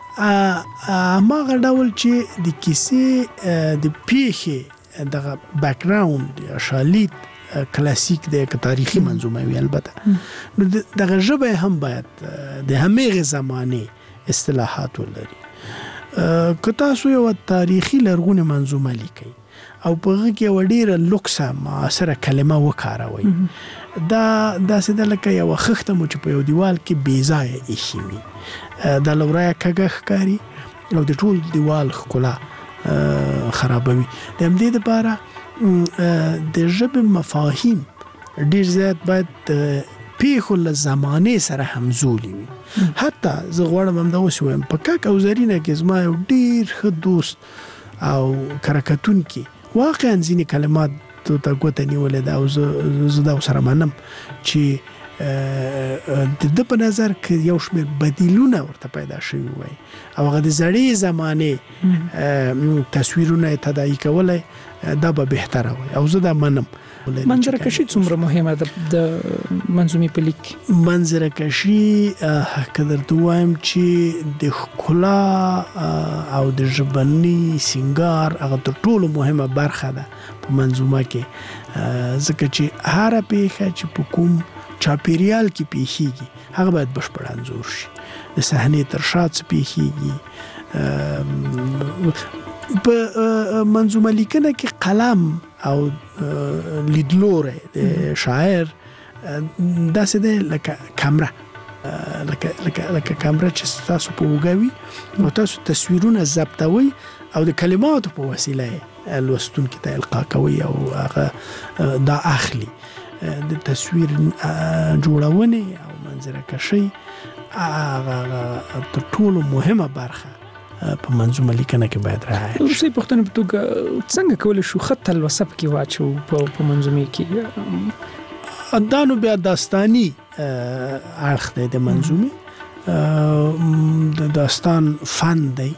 هماغه ډول چې د کیسې د پیښې دغه بیکګراوند یا شالید کلاسیک دی که تاریخي منظومه وي البته، نو دغه ژبه هم باید د همېغې زمانې اصطلاحات ولري. که تاسو یو تاریخي لرغونې منظومه لیکئ او په هغه کې یوه ډېره لوکسه معاصره کلمه وکاروئ، دا داسې ده لکه یوه خښته مو چې په یو دیوال کې بې ځایه ایښې وي، دا له ورایه کږه ښکاري او د ټول دیوال ښکلا خرابوي. د همدې دپاره د ژبې مفاهیم ډېر زیات باید د پیښو له زمانې سره همزولي وي. حتی زه غواړم همدغسې ووایم په کک او زرینه کې زما یو ډېر ښه دوست او کرکتونکي واقعا ځینې کلمات ته ګوته نیولې ده او زه دا ورسره منم چې د ده په نظر که یو شمېر بدیلونه ورته پیدا شوي وای او هغه د زړې زمانې تصویرونه یې تداعي کولی، دا به بهتره وای او زه دا منم. منظره کشي څومره مهمه ده د منظومې په لیک کې؟ منظره کشي که درته ووایم چې د ښکلا او د ژبني سینګار هغه تر ټولو مهمه برخه ده په منظومه کې، ځکه چې هره پیښه چې په کوم چاپیریال کې پیښیږي هغه باید بشپړ انځور شي. د صحنې تر شا څه پیښیږي. په منظومه لیکنه کې قلم او لیدلوری د شاعر داسې دی لکه کامره، لکه لکه لکه کامره چې تاسو په اوږه وي او تاسو تصویرونه ضبطوئ او د کلماتو په وسیله یې لوستونکي ته القا کوئ او هغه دا اخلي. د تصویر جوړونې او منظره کشي هغه تر ټولو مهمه برخه په منظومه لیکنه کې باید رعایت شي. روسي پښتنه په توګه څنګه کولای شو خط الوسب کې واچو په منظومه کې؟ دا نو بیا داستاني اړخ دی د منظومه، د داستان فن دی.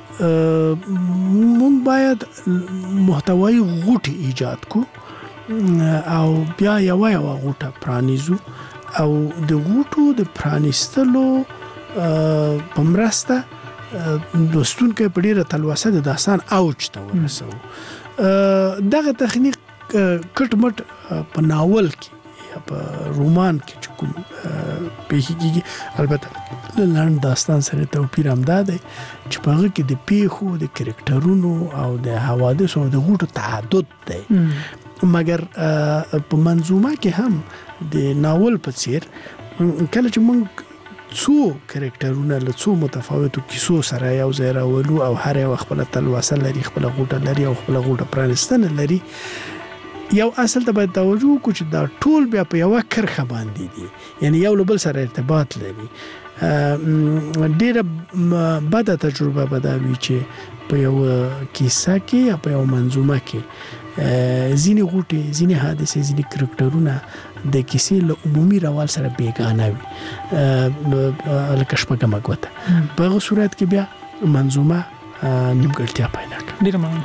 مونږ باید محتوایی غوټي ایجاد کو او بیا یو یو غوټه پرانیزو او د غوټو د پرانیستلو په مرسته دوستونکو په ډیره تلوسه د داستان اوج ته ورسو. دغه تخنیک کټ مټ په ناول کې یا په رومان کې کوم پیږي، البته لاند داستان سره توپیر هم ده چې په هغه کې د پیښو د کریکټرونو او د حوادثو د غوټو تعدد دی. مګر په منظومه کې هم د ناول په څیر کله چې موږ څو کریکټرونه له څو متفاوتو کیسو سره یو ځای راولو او هر یو خپل تلوسه لري، خپل غوټه لري او خپل غوټه پرانستنه لري، یو اصل ته باید توجه وکړو چې دا ټول بیا په یو کرخه باندې دي، یعنی یو له بل سره ارتباط لري. ډیره بده تجربه به دا وي چې په یو کیسه کې یا په یو منظومه کې ځینې غوټې، ځینې حادثې، ځینې کرکټرونه د کیسې له عمومي روال سره بیګانه وي، لکه شپږمه ګوته. په هغه صورت کې بیا منظومه نیمګړتیا پیدا کوي. ډیره مننه.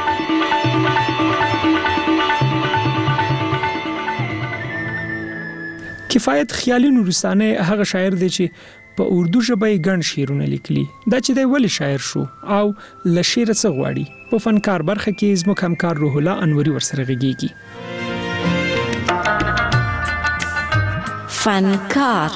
کفایت خیالي نورستانه هغه شاعر دی چې په اردو ژبه یې ګڼ شعرونه لیکلي. دا چې دی ولې شاعر شو او له شعر څه غواړي؟ په فنکار برخه کې زموږ همکار روح الله انوري ورسره غږیږي. فنکار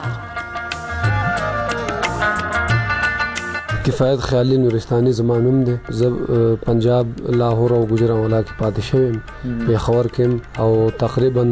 کفایت خیالي نورستاني زمانوم دی. زه پنجاب، لاهور او ګوجرانوالا کې پاتې شوم، پېښور کې او تقریبا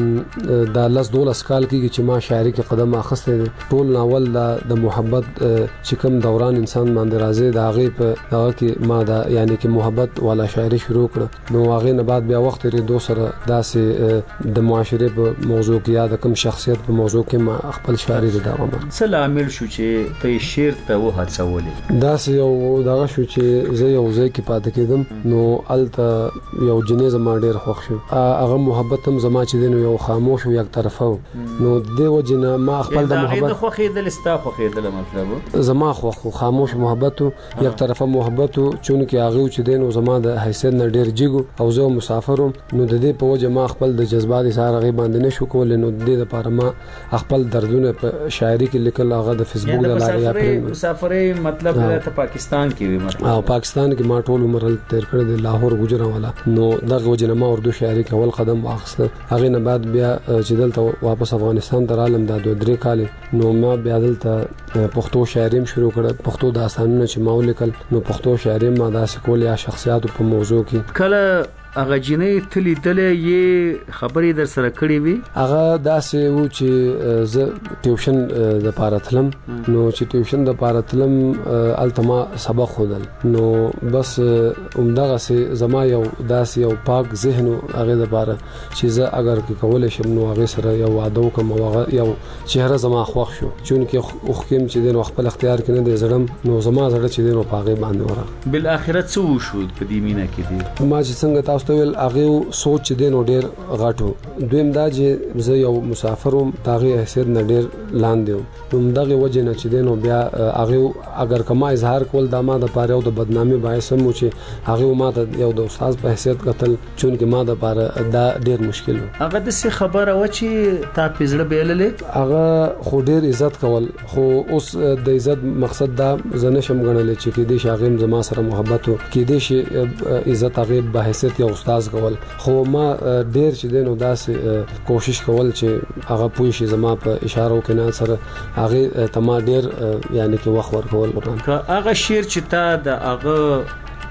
د لس دولس کال کې چې ما شاعري کې قدم اخیستی دی. ټول ناول د محبت چې کوم دوران انسان باندې راځي د هغې په هغه کې ما دا یعنی کې محبت والا شاعري شروع کړه. نو هغې نه بعد بیا وخت تېرېدو سره داسې د معاشرې په موضوع کې یا د کوم شخصیت په موضوع کې ما خپل شاعري دوام کړه. څه لامل شو چې ته شعر ته وهڅولې؟ داسې یو دغه شو چې زه یو ځای کې پاتې کېدم، نو هلته یو جنې زما ډېر خوښ شو. هغه محبت هم زما چې دی نو یو خاموش و یک طرفه و. نو د دې وجې نه ما خپل د محبت خوښېدل ستا خوښېدل مطلب زما خوښ و، خاموش محبت و، یک طرفه محبت و، چونکې هغې چې دی نو زما د حیثیت نه ډېر جګ و او زه مسافر وم. نو د دې په وجه ما خپل د جذبات اظهار هغې باندې نه شو کولی. نو د دې دپاره ما خپل دردونه په شاعري کې لیکل، هغه د فیسبوک د لارې یا مسافرۍ مطلب ته پاکستان کې وي مطلب او پاکستان کې ما ټول عمر تیر کړی د لاهور ګوجرانوالا. نو دغه وجه نه ما اردو شاعري کول قدم واخیسته. هغې نه بعد بیا چې دلته واپس افغانستان ته رالم دا دوه درې کالې، نو ما بیا دلته پښتو شاعري شروع کړه. پښتو داستانونه چې ما ولیکل نو پښتو شاعري ما داسې کول یا شخصیاتو په موضوع کې. کله هغه جنې ته لیدلې یې خبرې در سره کړې وي؟ هغه داسې و چې زه ټیوشن دپاره تلم، نو چې ټیوشن دپاره تلم هلته ما سبق ښودل. نو بس همدغسې زما یو داسې یو پاک ذهن و هغې دپاره چې زه اگر کې کولی شم نو هغې سره یو واده وکړم او هغه یو چهره زما خوښ شو. چونکې اوښکې م چې دی نو خپل اختیار کې نه دی زړم، نو زما زړه چې دی نو په هغې باندې ورغی. بالاخره څه وشو په دې مینه کې دی؟ ما چې څنګه تاسو ته ویل هغې سوچ چې دی نو ډېر غټ و. دویم دا چې زه یو مسافر وم، د هغې حیثیت نه ډېر لاندې وم. نو همدغې وجې نه چې دی نو بیا هغې اگر که ما اظهار کول دا ما دپاره یو د بدنامي باعث هم و چې هغې ما ته یو د استاد په حیثیت کتل، چونکې ما دپاره دا ډېر مشکل و. هغه داسې خبره وه چې تا پې زړه بایللې؟ هغه خو ډېر عزت کول، خو اوس د عزت مقصد دا زه نشم ګڼلی چې کېدای شي هغې هم زما سره محبت و، کېدای شي عزت هغې په حیثیت یو استاد کول. خو ما ډېر چې دی نو داسې کوشش کول چې هغه پوه شي زما په اشارو کې نه سره هغې ته ما ډېر یعنې کې وخت ورکول. که هغه شعر چې تا د هغه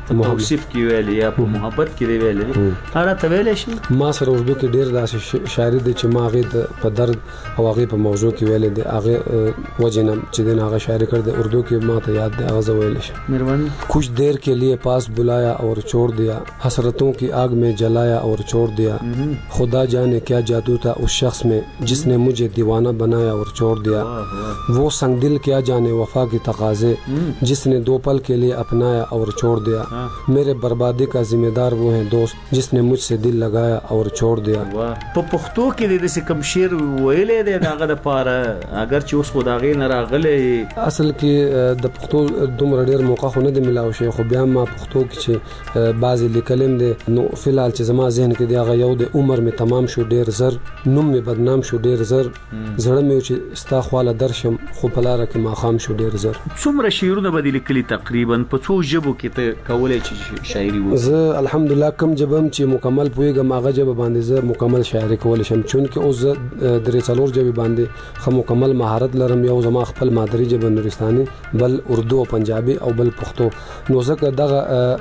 توصیف کې ویل یا په محبت کې ویل هغه ته ویل شي. ما سره اردو کې ډیر داسې شاعری دي چې ما هغه په درد او هغه په موضوع کې ویل دي هغه وجنم چې دین هغه شاعری کړ د اردو کې ما ته یاد دی هغه ویل شي. مهرباني. کچھ دیر کے لیے پاس بلایا اور چھوڑ دیا حسرتوں کی آگ میں جلایا اور چھوڑ دیا خدا جانے کیا جادو تھا اس شخص میں جس نے مجھے دیوانہ بنایا اور چھوڑ دیا وہ سنگ دل کیا جانے وفا کی تقاضے جس نے دو پل کے لیے اپنایا اور چھوڑ دیا میرے بربادی کا ذمہ دار وہ ہے دوست جس نے مجھ سے دل لگایا اور چھوڑ دیا. په پښتو کې د کوم شعر ویلې دی داغه د پاره اگر چې اوس خدای نه راغلی اصل کې د پښتو دومره ډیر موقع خو نه دی ملاو شي خو بیا ما پښتو کې چې بعضی لیکلم دي نو فلحال چې زما ذهن کې دی هغه یو د عمر می تمام شو ډیر زر نوم می بدنام شو ډیر زر زړه می چې ستا خواله درشم خو په لار کې ما خام شو ډیر زر. څومره شعرونه به لیکلي تقریبا په څو ژبو کې ته کولای چې شاعري وو؟ زه الحمدلله کوم جبم چې مکمل پویګم هغه جبه باندې زه مکمل شاعري کول شم چونکه اوس درې څلور جبه باندې خو مکمل مهارت لرم یو زما خپل مادری جبه نورستاني بل اردو او پنجابي او بل پښتو نو ځکه دغه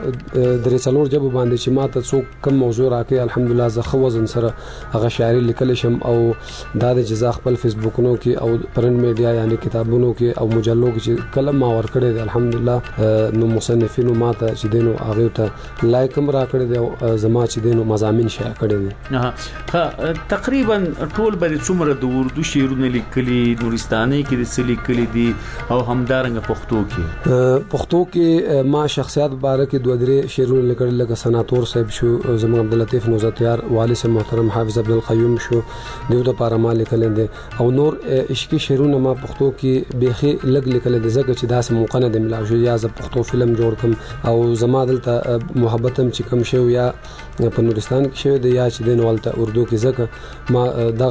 درې څلور جبه باندې چې ما ته څوک کم موضوع راکې الحمدلله زه خو وزن سره هغه شاعري لیکل شم او دا د جزا خپل فیسبوکونو کې او پرنټ میډیا یعنی کتابونو کې او مجلو کې چې کلم ما ور کړی دی الحمدلله نو مصنفینو ما ته چې دینو هغه ته لایک هم را کړی دی او زما چې دینو مضامین شایع کړی دي. ها تقریبا ټول به څومره د اردو شعرونه لیکلي نورستاني کې د سلی کلی دي او همدارنګه پښتو کې پښتو کې ما شخصیت باره کې دوه درې شعرونه لیکل لکه سناتور صاحب شو زمون عبداللطیف نوزتیار والی سے محترم حافظ عبدالقیوم شو دیو د پاره ما لیکل دي او نور عشقي شعرونه ما پښتو کې بيخي لګ لیکل دي ځکه چې داسې موقع نه دی ملاو شو یا ز پښتو فلم جوړ کم او زما دلته محبت هم چې کم شو یا په نورستان کې شوی دی یا چې دین ولته اردو کې ځکه ما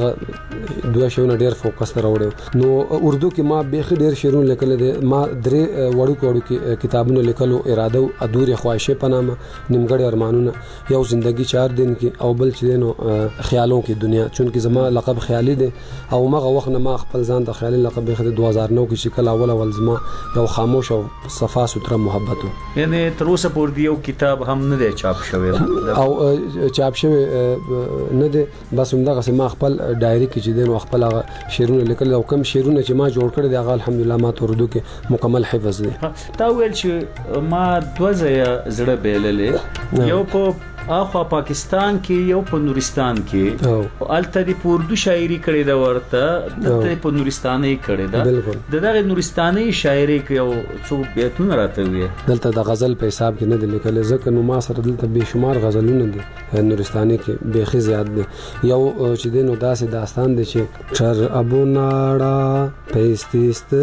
دغه دوه شعرونه ډیر فوکس راوړو نو اردو کې ما بيخي ډیر شعرونه لیکل دي ما درې وړو وړو کې کتابونه لیکلو اراده او ادوري خواهشه په نامه نیمګړی ارمانونه یو زندگی چار دن کې او بل چې دینو خیالوں کی دنیا چونکه زما لقب خیالي دی او مغه وخت نه ما خپل ځان د خیالي لقب به د دوه هزار نو کې شکل اول اول زما یو خاموش او صفا ستره محبت یعنی تر اوسه پور دی یو کتاب هم نه دی چاپ شوی او چاپ شوی نه دی بس همدغه ما خپل ډایری کې چې دین خپل شعرونه لیکل او کم شعرونه چې ما جوړ کړی دی هغه الحمدلله ما ته اردو کې مکمل حفظ دی. تا ویل چې ما دوه ځای زړه بیللې یو په اخوا پاکستان کې یو په نورستان کې الته د اردو شاعري کړې دا ورته دلته په نورستاني کړې دا د دغه نورستاني شاعري کې یو څو بیتونه راته وي دلته د غزل په حساب کې نه دی لیکل ځکه نو ما سره دلته به شمار غزلونه دي نورستاني کې به خي زیات دي یو چې دینو داسې داستان دی چې چر ابو ناړه پیستیست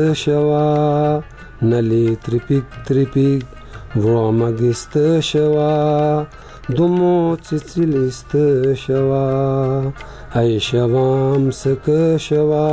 شوا نلی تریپیک تریپیک ورمګست شوا دومو چچلیست شوا ای شوام سک شوا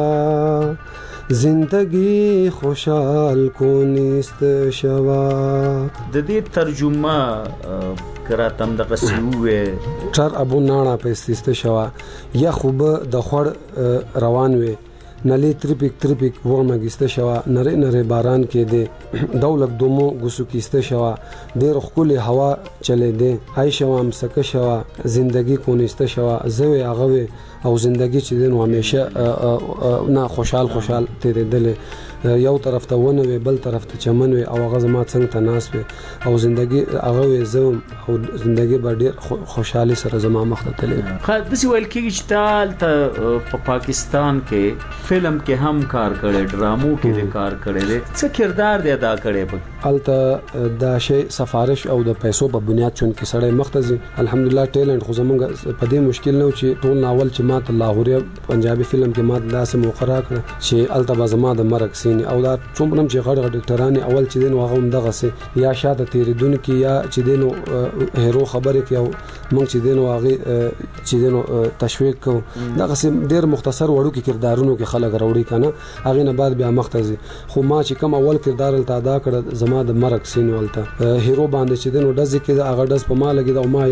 زندگی خوشحال کونیست شوا. د دې ترجمه کراتم د قصیوه چر ابو ناړه پېستیست شوا یا خوب د خور روان وي نلی تریپیک تریپیک ورمګسته شوا نری نری باران کې دی دولت دومو غسو کېسته شوا ډېر خولي هوا چلے دی آی شوام سکه شوا زندگی کونیسته شوا زوی هغه او زندگی چې دین همیشه نه خوشحال خوشحال تیرېدل یو طرف ته ونه وي بل طرف ته چمن وي او هغه زما څنګه ته ناس وي او زندگی هغه وي زوم او زندگی به ډېر خوشحالي سره زما مخ ته تللی. خا د سی ویل کېږي چې تال ته په پاکستان کې فلم کې هم کار کړي ډرامو کې د کار کړي دي څه کردار دی ادا کړي په الته دا شی سفارش او د پیسو په بنیاد چون کې سړی مختزي الحمدلله ټیلنت خو زمونږ په دې مشکل نه چې ټول ناول چې ماته لاهوري پنجابي فلم کې ماته داسې موقع راکړه چې الته به زما د مرګ سینې او دا څومره چې غړ غړ ډاکټرانه اول چې دین هغه هم دغه سي یا شاته تیریدونکو یا چې دینو هیرو خبره کې او مونږ چې دینو هغه چې دینو تشویق کو دغه سي ډیر مختصر وړو کې کردارونو کې خلک راوړي کنه هغه نه بعد بیا مختزي خو ما چې کوم اول کردار الته ادا کړ زما د مرګ سینې ولته هیرو باندې چې دینو دز کې هغه دز په ما لګي دا ما یو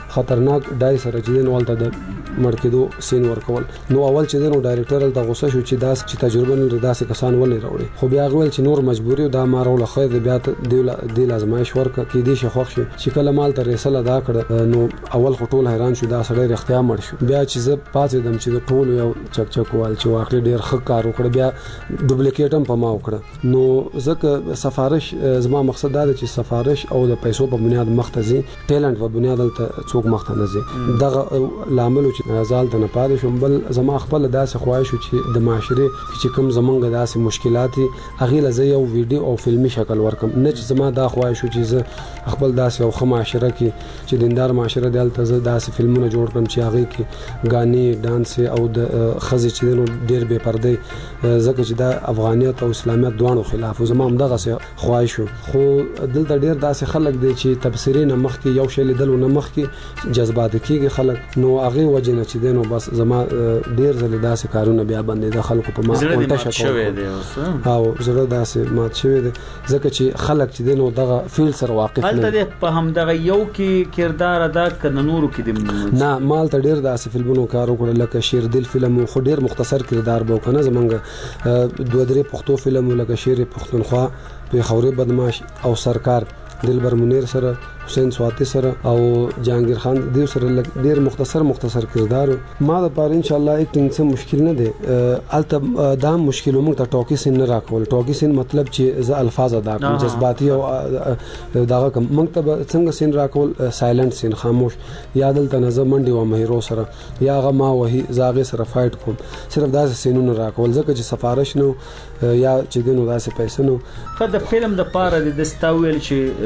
خطرناک ډای سره چې نو ولته د مړ کېدو سین ورکول. نو اول چې نو ډایریکټر ته غوسه شو چې داس چې تجربه نه داسې کسان ولې راوړي، خو بیا غوښتل چې نور مجبوري دا مارول خیر بیا د د لازمایش ورکه کې دي شي خوښ شي چې کله مال ته رسل ادا کړ. نو اول خټول حیران شو دا سړی رښتیا مړ شو. بیا چې زه پاتې دم چې د ټول یو چک چک وال چې واقعي ډیر ښه کار وکړ، بیا ډوپلیکیټ هم په ما وکړه. نو ځکه سفارش زما مقصد دا چې سفارش او د پیسو په بنیاد مختزي ټیلنت په بنیاد ته څوک مختنزي دغه لامل چې ځال ته نه پاره شوم. بل زما خپل داسې خواهش چې د معاشري چې کوم زمونږ داسې مشکلات هغه لزه یو ویډیو او فلمي شکل ورکم، نه چې زما دا خواهش چې زه خپل داسې او خه معاشره کې چې دیندار معاشره دلته زه داسې فلمونه جوړ کړم چې هغه کې غاني ډانس او د خزې چې نو ډیر بے پردې، ځکه چې دا افغانیت او اسلامیت دوانو خلاف زما هم دغه خواهش. خو دلته ډیر داسې خلک دي چې تفسیري نه مخ کې یو شی لیدل نه مخ کې جذبات کېږي خلک، نو هغه وجه نه چې دینو بس زما ډیر ځله داسې کارونه بیا باندې د خلکو په ما اونټه شوی دی او زړه داسې مات شوی دی ځکه چې خلک چې دینو دغه فیل سره واقف نه هلته په هم دغه یو کې کردار ادا کړه نورو کې د نه مال ته ډیر داسې فلمونو کار وکړل لکه شیر دل فلم خو ډیر مختصر کردار به کنه زمونږ دوه درې پښتو فلم لکه شیر پښتونخوا په خوري بدمعاش او سرکار دلبر منیر سره حسین سواتی سره او جهانگیر خان دیو سره ډیر مختصر مختصر کردار ما د پاره ان شاء الله اکټینګ څه مشکل نه دی. الته دا مشکل موږ ته ټاکی سین نه راکول. ټاکی سین مطلب چې ز الفاظ ادا کوم جذباتي او دا کوم موږ ته څنګه سین راکول سایلنت سین خاموش یا دلته نظم منډي و مهیرو سره یا غما وهي زاغه سره فایټ کوم صرف دا سینونه راکول ځکه چې سفارش نو یا چې دینو داسې پیسې نو په د فلم د پاره د دستاویل چې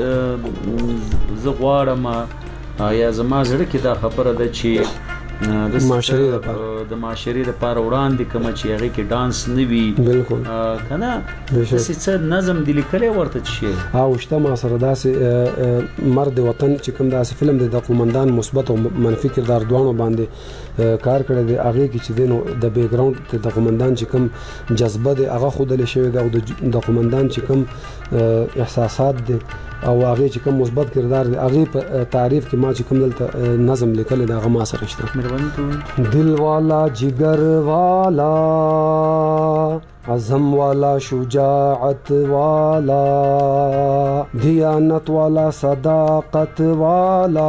زه غواړم یا زما زړه کې دا خبره ده چې د معاشري لپاره د معاشري لپاره وړاندې کوم چې هغه کې ډانس نه وي بالکل کنه څه نظم د لیکلې ورته شي او شته ما سره داسې مرد وطن چې کوم داسې فلم د قومندان مثبت او منفي کردار دوانو باندې کار کړی دی هغه کې چې دینو د بیک گراوند د قومندان چې کوم جذبه دی هغه خودل شوی دی او د قومندان چې کوم احساسات دي او هغه چې کوم مثبت کردار دی هغه په تعریف کې ما چې کوم دلته نظم لیکل دا غما سره شته. دل والا جگر والا عزم والا شجاعت والا دیانت والا صداقت والا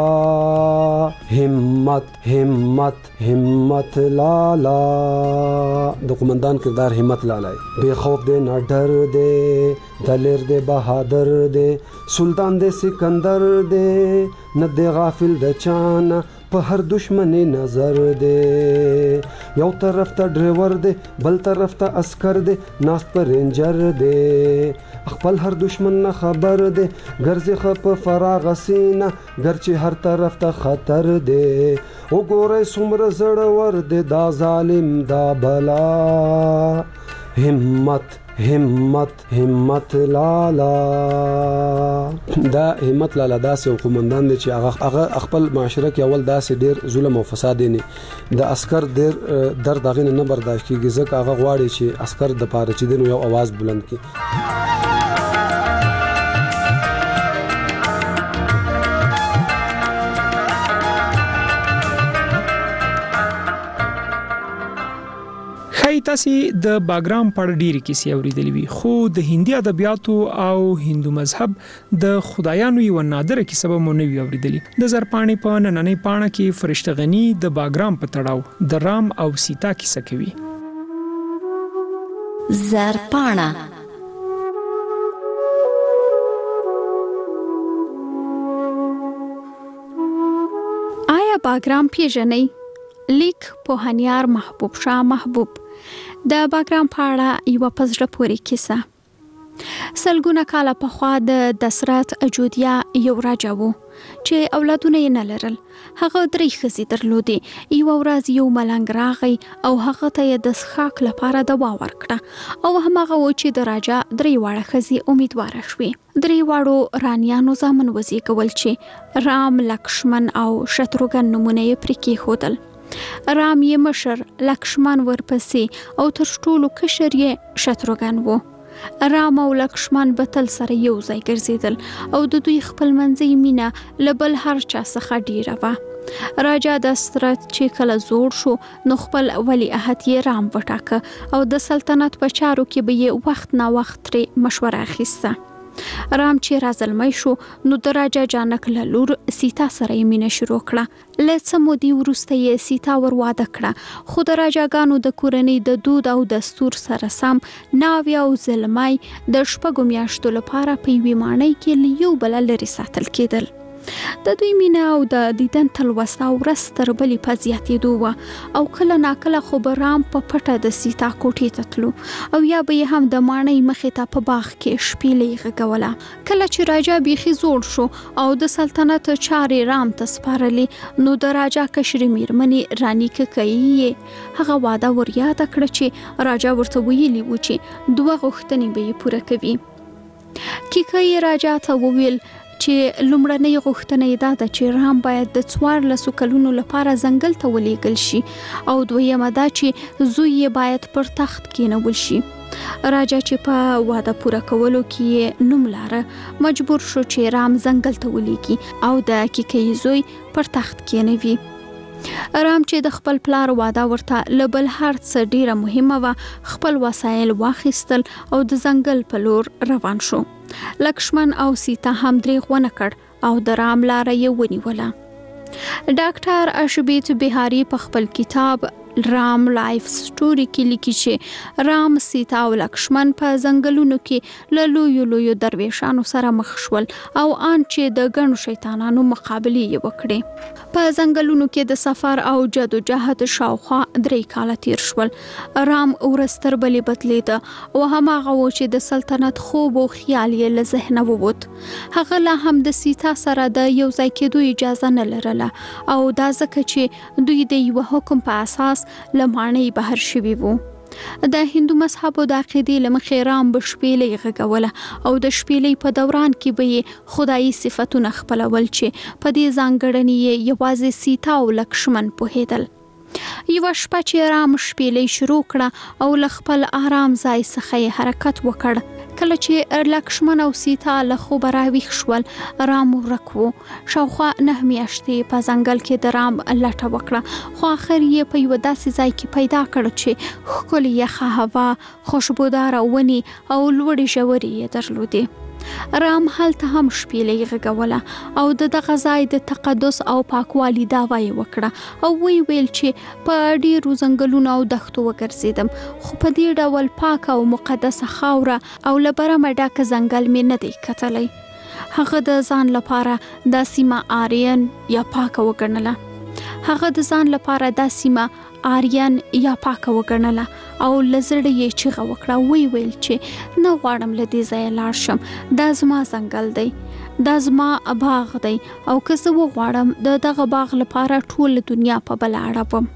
همت همت همت لالا د قومندان کردار همت لالا بے خوف دے نہ ڈر دے دلیر دے بہادر دے سلطان دے سکندر دے نہ دے غافل د چانا په هر دشمنی نظر دی یو طرف ته ډرایور دی بل طرف ته عسكر دی ناست پر رینجر دی خپل هر دشمن نه خبر دی ګرځي خپ فراغ سینه ګرچې هر طرف ته خطر دی وګورئ څومره زړور دی دا ظالم دا بلا همت همت همت لالا دا همت لالا داسې یو قومندان دی چې هغه خپل معاشره کې اول داسې ډیر ظلم او فساد نه د عسكر ډیر درد هغه نه برداشت کیږي ځکه هغه غواړي چې عسكر د پاره چې دین یو आवाज بلند کړي. تاسو د باګرام په اړه ډیرې کیسې اوریدلې وي خو د هندي ادبیاتو او هندو مذهب د خدایانو یو نادره کیسه به مونږ نه اوریدلې. د زرپانی په نننۍ پاڼه کې فرشته غنی د باګرام په تړاو د رام او سیتا کیسه کوي. زرپاڼه آیا باګرام پیژنئ؟ لیک پوهنیار محبوب شاه محبوب د باګرام په اړه یو پزړه پورې کیسه. سلګونه کاله پخوا د دسرات اجودیا یو راجا وو چې اولادونه یې نه لرل. هغه درې ښځې درلودې. یو ورځ یو ملنګ راغی او هغه ته یې د څښاک لپاره دوا ورکړه او هماغه و چې د راجا درې واړه ښځې امیدواره شوې. درې واړو رانیانو زامن وزیږول چې رام، لکشمن او شتروګن نومونه یې پرې کېښودل. رام یې مشر، لکشمن ورپسې او تر ټولو کشر یې شتروګن وو. رام او لکشمن به تل سره یو ځای ګرځېدل او د دوی خپل منځي مینه له بل هر چا څخه ډیره وه. راجا د سترت چې کله زوړ شو نو خپل ولی عهد یې رام وټاکه او د سلطنت په چارو کې به یې وخت نا وخت ترې مشوره اخیسته. رام چې رازلمی شو نو د راجا جانک له لور سیتا سره یې مینه شروع کړه. له څه مودې وروسته یې سیتا ور واده کړه، خو د راجاګانو د کورنۍ د دود او دستور سره سم ناوې او زلمی د شپږو میاشتو لپاره په یوې ماڼۍ کې له یو بل لرې ساتل کېدل. د دوی مینه او د دیدن تلوسه ورځ تر بلې په زیاتېدو وه او کله ناکله خو به رام په پټه د سیتا کوټې ته تلو او یا به یې هم د ماڼۍ مخې ته په باغ کې شپېلۍ غږوله. کله چې راجا بیخي زوړ شو او د سلطنت چارې رام ته سپارلې نو د راجا کشرې میرمنې رانی ککۍ هغه وعده ور یاده کړه چې راجا ورته ویلي و چې دوه غوښتنې به یې پوره کوي. ککۍ راجا ته وویل چې لومړنۍ غوښتنه یې دا ده چې رام باید د څوارلسو کلونو لپاره ځنګل ته ولېږل شي او دویمه دا چې زوی یې باید پر تخت کېنول شي. راجا چې په واده پوره کولو کې نوم لاره مجبور شو چې رام ځنګل ته ولېږي او د ککۍ زوی پر تخت کېنوي. رام چې د خپل پلار واده ورته له بل هر څه ډیره مهمه وه، خپل وسایل واخیستل او د ځنګل په لور روان شو. لکشمن او سیتا هم دریغ ونه کړ او د رام لاره یې ونیوله. ډاکټر اشبیت بهاری په خپل کتاب رام لایف سټوري کې لیکي چې رام، سیتا او لکشمن په ځنګلونو کې له لویو لویو درویشانو سره مخ شول او ان چې د ګڼو شیطانانو مقابلې یې وکړې. په ځنګلونو کې د سفر او جدوجهد شاوخوا درې کاله تیر شول. رام ورځ تر بلې بدلېده او هماغه و چې د سلطنت خوب او خیال یې له ذهنه ووت. هغه لا هم د سیتا سره د یو ځای کېدو اجازه نه لرله او دا ځکه چې دوی د یو حکم په اساس لمانې بهر شوي وو. د هندو مذهب او د عقیدې له مخې رام به شپېلۍ غږوله او د شپېلۍ په دوران کې به یې خدایي صفتونه خپلول چې په دې ځانګړنې یې یوازې سیتا او لکشمن پوهېدل. یوه شپه چې رام شپېلۍ شروع کړه او له خپل آرام ځای څخه یې حرکت وکړ. کله چې لکشمن او سیتا له خوبه راویښ شول، رام ورک و. شاوخوا نه میاشتې په ځنګل کې د رام لټه وکړه، خو آخر یې په یوه داسې ځای کې پیدا کړ چې ښکلې یخه هوا، خوشبوداره ونې او لوړې ژورې یې درلودې. رام هلته هم شپېلۍ غږوله او د دغه ځای د تقدس او پاکوالي دعوا یې وکړه او وی ویل چې په ډیرو ځنګلونو او دښتو وګرځېدم، خو په دې ډول پاک او مقدسه خاوره او له برمه ډکه ځنګل مې نه دی کتلی. هغه د ځان لپاره دا سیمه آریان یا پاکه وګڼله. هغه د ځان لپاره دا سیمه آریان یا پاکه وګڼله او لزړه یې چیغه وکړه، وی ویل چې نه غواړم له دې ځایه لاړ شم، دا زما ځنګل دی، دا زما باغ دی او که زه وغواړم د دغه باغ لپاره ټول دنیا په بل اړوم.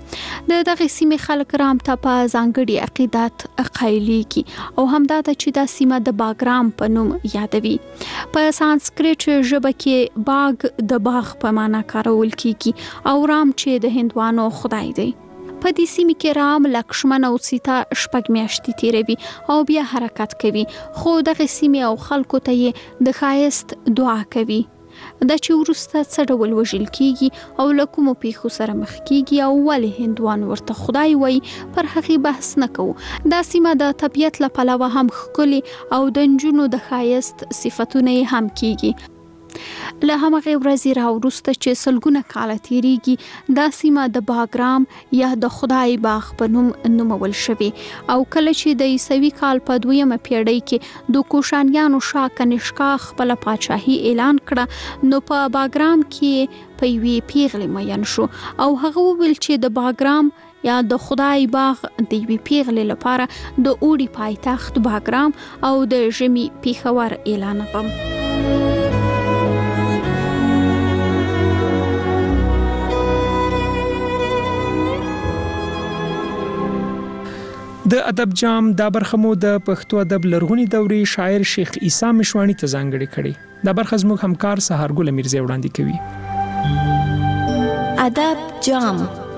د دغه سیمې خلک رام ته په ځانګړي عقیدت قایلیږي او همدا ده چې دا سیمه د باګرام په نوم یادوي. په سانسکریت ژبه کې باغ د باغ په معنا کارول کیږي او رام چې د هندوانو خدای دی. په دې سیمه کې رام، لکشمن او سیتا شپږ میاشتې تیروي او بیا حرکت کوي، خو دغه سیمه او خلکو ته یې د ښایست دعا کوي. دا چې وروسته څه ډول وژل کیږي او له کومو پیښو سره مخ کیږي او ولې هندوان ورته خدای وایي پر هغې بحث نه کوو. دا سیمه د طبیعت له پلوه هم ښکلې او د نجونو د ښایست صفتونه یې هم کیږي. له همغې ورځې راوروسته چې سلګونه کاله تیریږي، دا سیمه د باګرام یا د خدای باغ په نوم نومول شوې او کله چې د عیسوي کال په دویمه پیړۍ کې د کوشانیانو شاه کنیشکا خپله پاچاهي اعلان کړه، نو په باګرام کې په یوې پیغلې مین شو او هغه وویل چې د باګرام یا د خدای باغ د یوې پیغلې لپاره د اوړي پایتخت باګرام او د ژمي پیښور اعلانوم. د ادب جام دا برخه مو د پښتو ادب لرغونی دورې شاعر شیخ عیسی مشوانی ته ځانګړې کړې. دا برخه زموږ همکار سهارګل میرزا وړاندې کوي. ادب جام.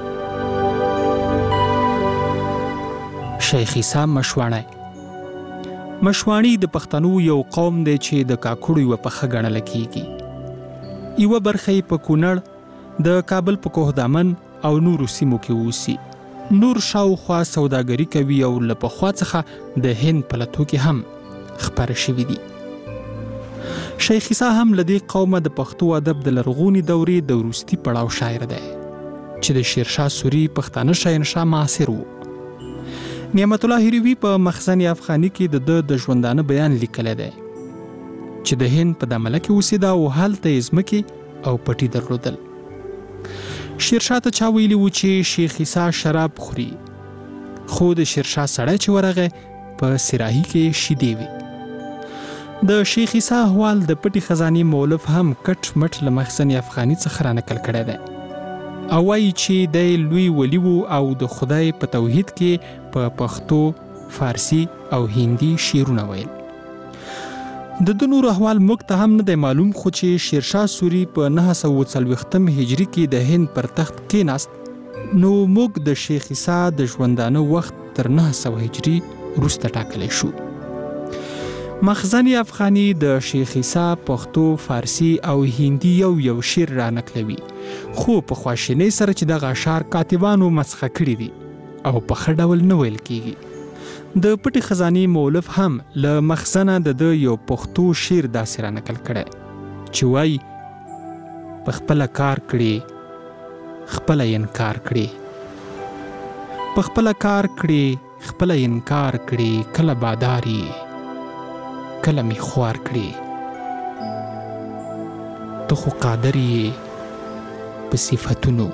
شیخ عیسی مشوانی مشوانی د پښتنو یو قوم دی چې د کاکړو یو په خګړل کیږي. یو برخه په کونړ د کابل په کوه دامن او نورو سیمو کې اوسي. نور شاوخوا سوداګري کوي او له پخوا څخه د هند په لتو کې هم خپاره شوي دي. شیخ عیسی هم له دې قومه د پښتو ادب د لرغونې دورې د وروستي پړاو شاعر دی چې د شیرشاه سوري پښتانه شاهنشاه معاصر و. نعمت الله هروي په مخزن افغاني کې د د ژوندانه بیان لیکلی دی چې د هند په دمله کې اوسېده او هلته یې ځمکې او پټي درلودل. شیرشاه ته چا ویلي و چې شیخ عیسی شراب خوري، خو د شیرشاه سړی چې ورغی په سراهي کې شیدې وي. د شیخ عیسی احوال د پټي خزانې مولف هم کټ مټ له مخزن افغاني څخه رانقل کړی دی او وایي چې دی لوی ولی و او د خدای په توحید کې په پښتو، فارسی او هندي شعرونه ویل. د د نور احوال موږ ته هم نه دی معلوم، خو چې شیرشاه سوري په نهه سوه څلوېښتم هجري کې د هند پر تخت کېناست نو موږ د شیخ عیسی د ژوندانه وخت تر نهه سوه هجري وروسته ټاکلی شو. مخزن افغاني د شیخ عیسی پښتو، فارسی او هندي یو یو شعر را نقلوي، خو په خواشینۍ سره چې دغه اشعار کاتبانو مسخه کړي دي او په ښه ډول نه ویل کیږي. د پټي خزانې مولف هم له مخزنه د د یو پښتو شعر داسې را نقل کړی چې وایي په خپله کار کړي خپله انکار کړي، په خپله کار کړي خپله انکار کړي، کله باداري کله می خوار کړي. تو خو قادر یې په صفتونو،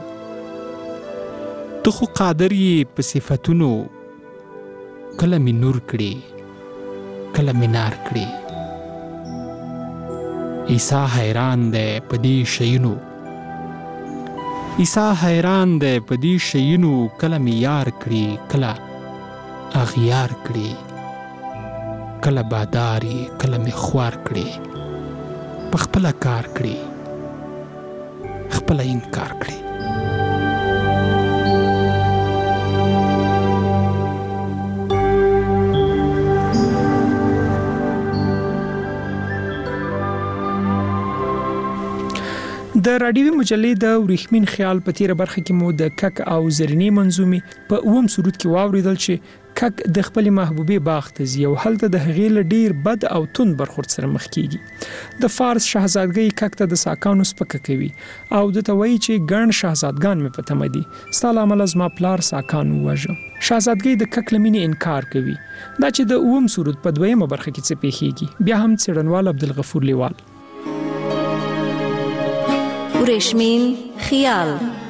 تو خو قادر یې په صفتونو، کله می نور کړي کله می نار کړي. عیسی حیران دی په دې شیونو، عیسی حیران دی په دې شیونو، کله می یار کړي کله اغیار کړي، کله باداری کله می خوار کړي، په خپله کار کړي خپله انکار کړي. د راډیوي مجلې د وریښمین خیال په تیره برخه کې مو د کک او زرینې منظومې په اووم سرود کې واوریدل چې کک د خپل محبوبې باغ ته ځي او هلته د هغې له ډیر بد او تند برخورد سره مخ کیږي. د فارس شاهزادګۍ کک ته د ساکانو سپکه کوي او دته وایي چې ګڼ شاهزادګان مې په تمه دي، ستا له امله زما پلار ساکان ووژه. شاهزادګۍ د کک له مینې انکار کوي. دا چې د اووم سرود په دویمه برخه کې څه پیښیږي بیا هم څېړنوال عبدالغفور لیوال. وریښمین خیال.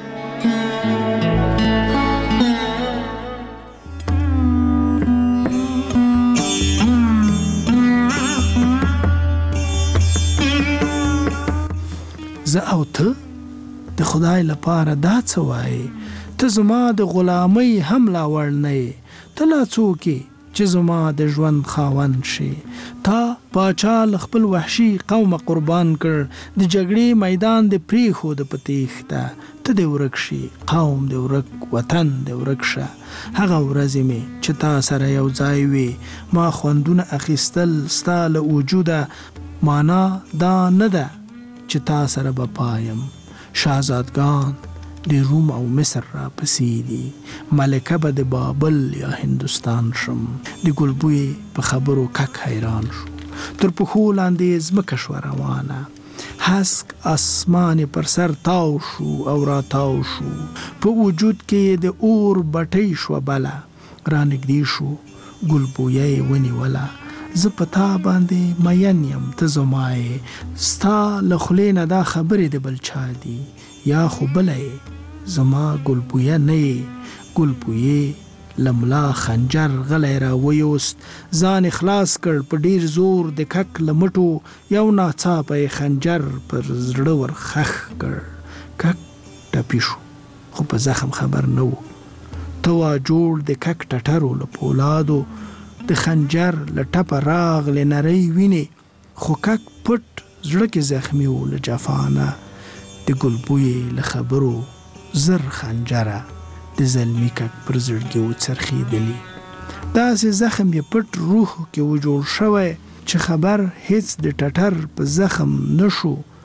زه او ته د خدای لپاره دا څه وایې، ته زما د غلامۍ هم لا وړ نه یې، ته لا څوک یې چې زما د ژوند خاوند شي. تا پاچا له خپل وحشي قومه قربان کړ، د جګړې میدان د پرېښود په تیښته، ته دې ورک شي قوم دې ورک، وطن دې ورک شه. هغه ورځې مې چې تا سره یو ځای وې، ما خوندونه اخیستل ستا له وجوده، معنا دا نه ده چې تا سره به پایم. شاهزادګان د روم او مصر را پسې دي، ملکه به د بابل یا هندوستان شم. د ګلبوی په خبرو کک حیران شو، تر پښو لاندې ځمکه شوه روانه، هسک اسمان پر سر تاو شو او را تاو شو، په وجود کې د اور بټۍ شوه بله، را نږدې شو ګلبویه یې ونیوله. زه په تا باندې مین یم ته زما یې، ستا له خولې نه دا خبرې د بل چا دي، یا خو بله یې زما ګلبویه نه یې. ګلبویې له ملا خنجر غلی را ویوست، ځان خلاص کړ په ډیر زور د کک له مټو، یو ناڅاپه یې خنجر پر زړه ور خښ کړ. کک ټپي شو خو په زخم خبر نه و. ته وا جوړ د کک ټټرو له پولادو، د خنجر له ټپه راغلې نرۍ وینې، خو کک پټ زړه کې زخمي و له جفانه. د ګلبویې له خبرو زر خنجره، د زلمي کک پر زړګي وڅرخېدلي. داسې زخم یې پټ روح کې و جوړ شوی چې خبر هیڅ د ټټر په زخم نشو.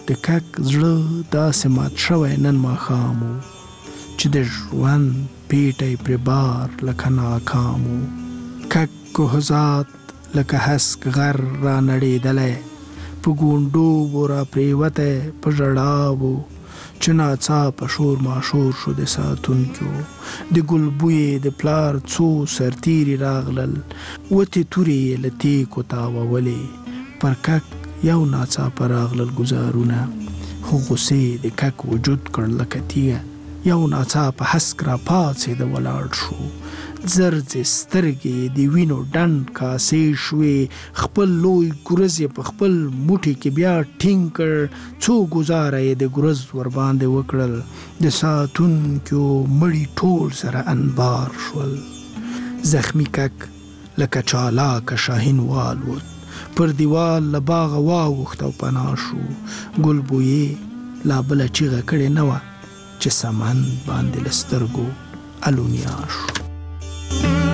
د کک زړه داسې مات شوی نن ماښام و چې د ژوند پیټی پرې بار لکه ناکام و. کک کوهزاد لکه هسک غر را نړېدلی په ګونډو و را پرېوتی په ژړا و چې ناڅاپه شور ماشور شو د ساتونکو. د ګل بوی د پلار څو سرتیري راغلل وتې تورې یې له تیکو تاوولې پر کک یو ناڅاپه راغلل ګزارونه خو غوسې د کک وجود کړ لکه تیږه. یو ناڅاپه هسک را پاڅېده ولاړ شو زرځې سترګې د وینو ډنډ کاسې شوې خپل لوی ګرز یې په خپل موټي کې بیا ټینګ کړ څو ګزاره یې د ګرز ورباندې وکړل د ساتونکو مړي ټول سره انبار شول. زخمی کک لکه چالاکه شاهین والوت پر دیوال له باغه واوښت او پناه شو. ګل بویې لا بله چیغه کړې نه وه چې سمن باندې له سترګو الونیا شو.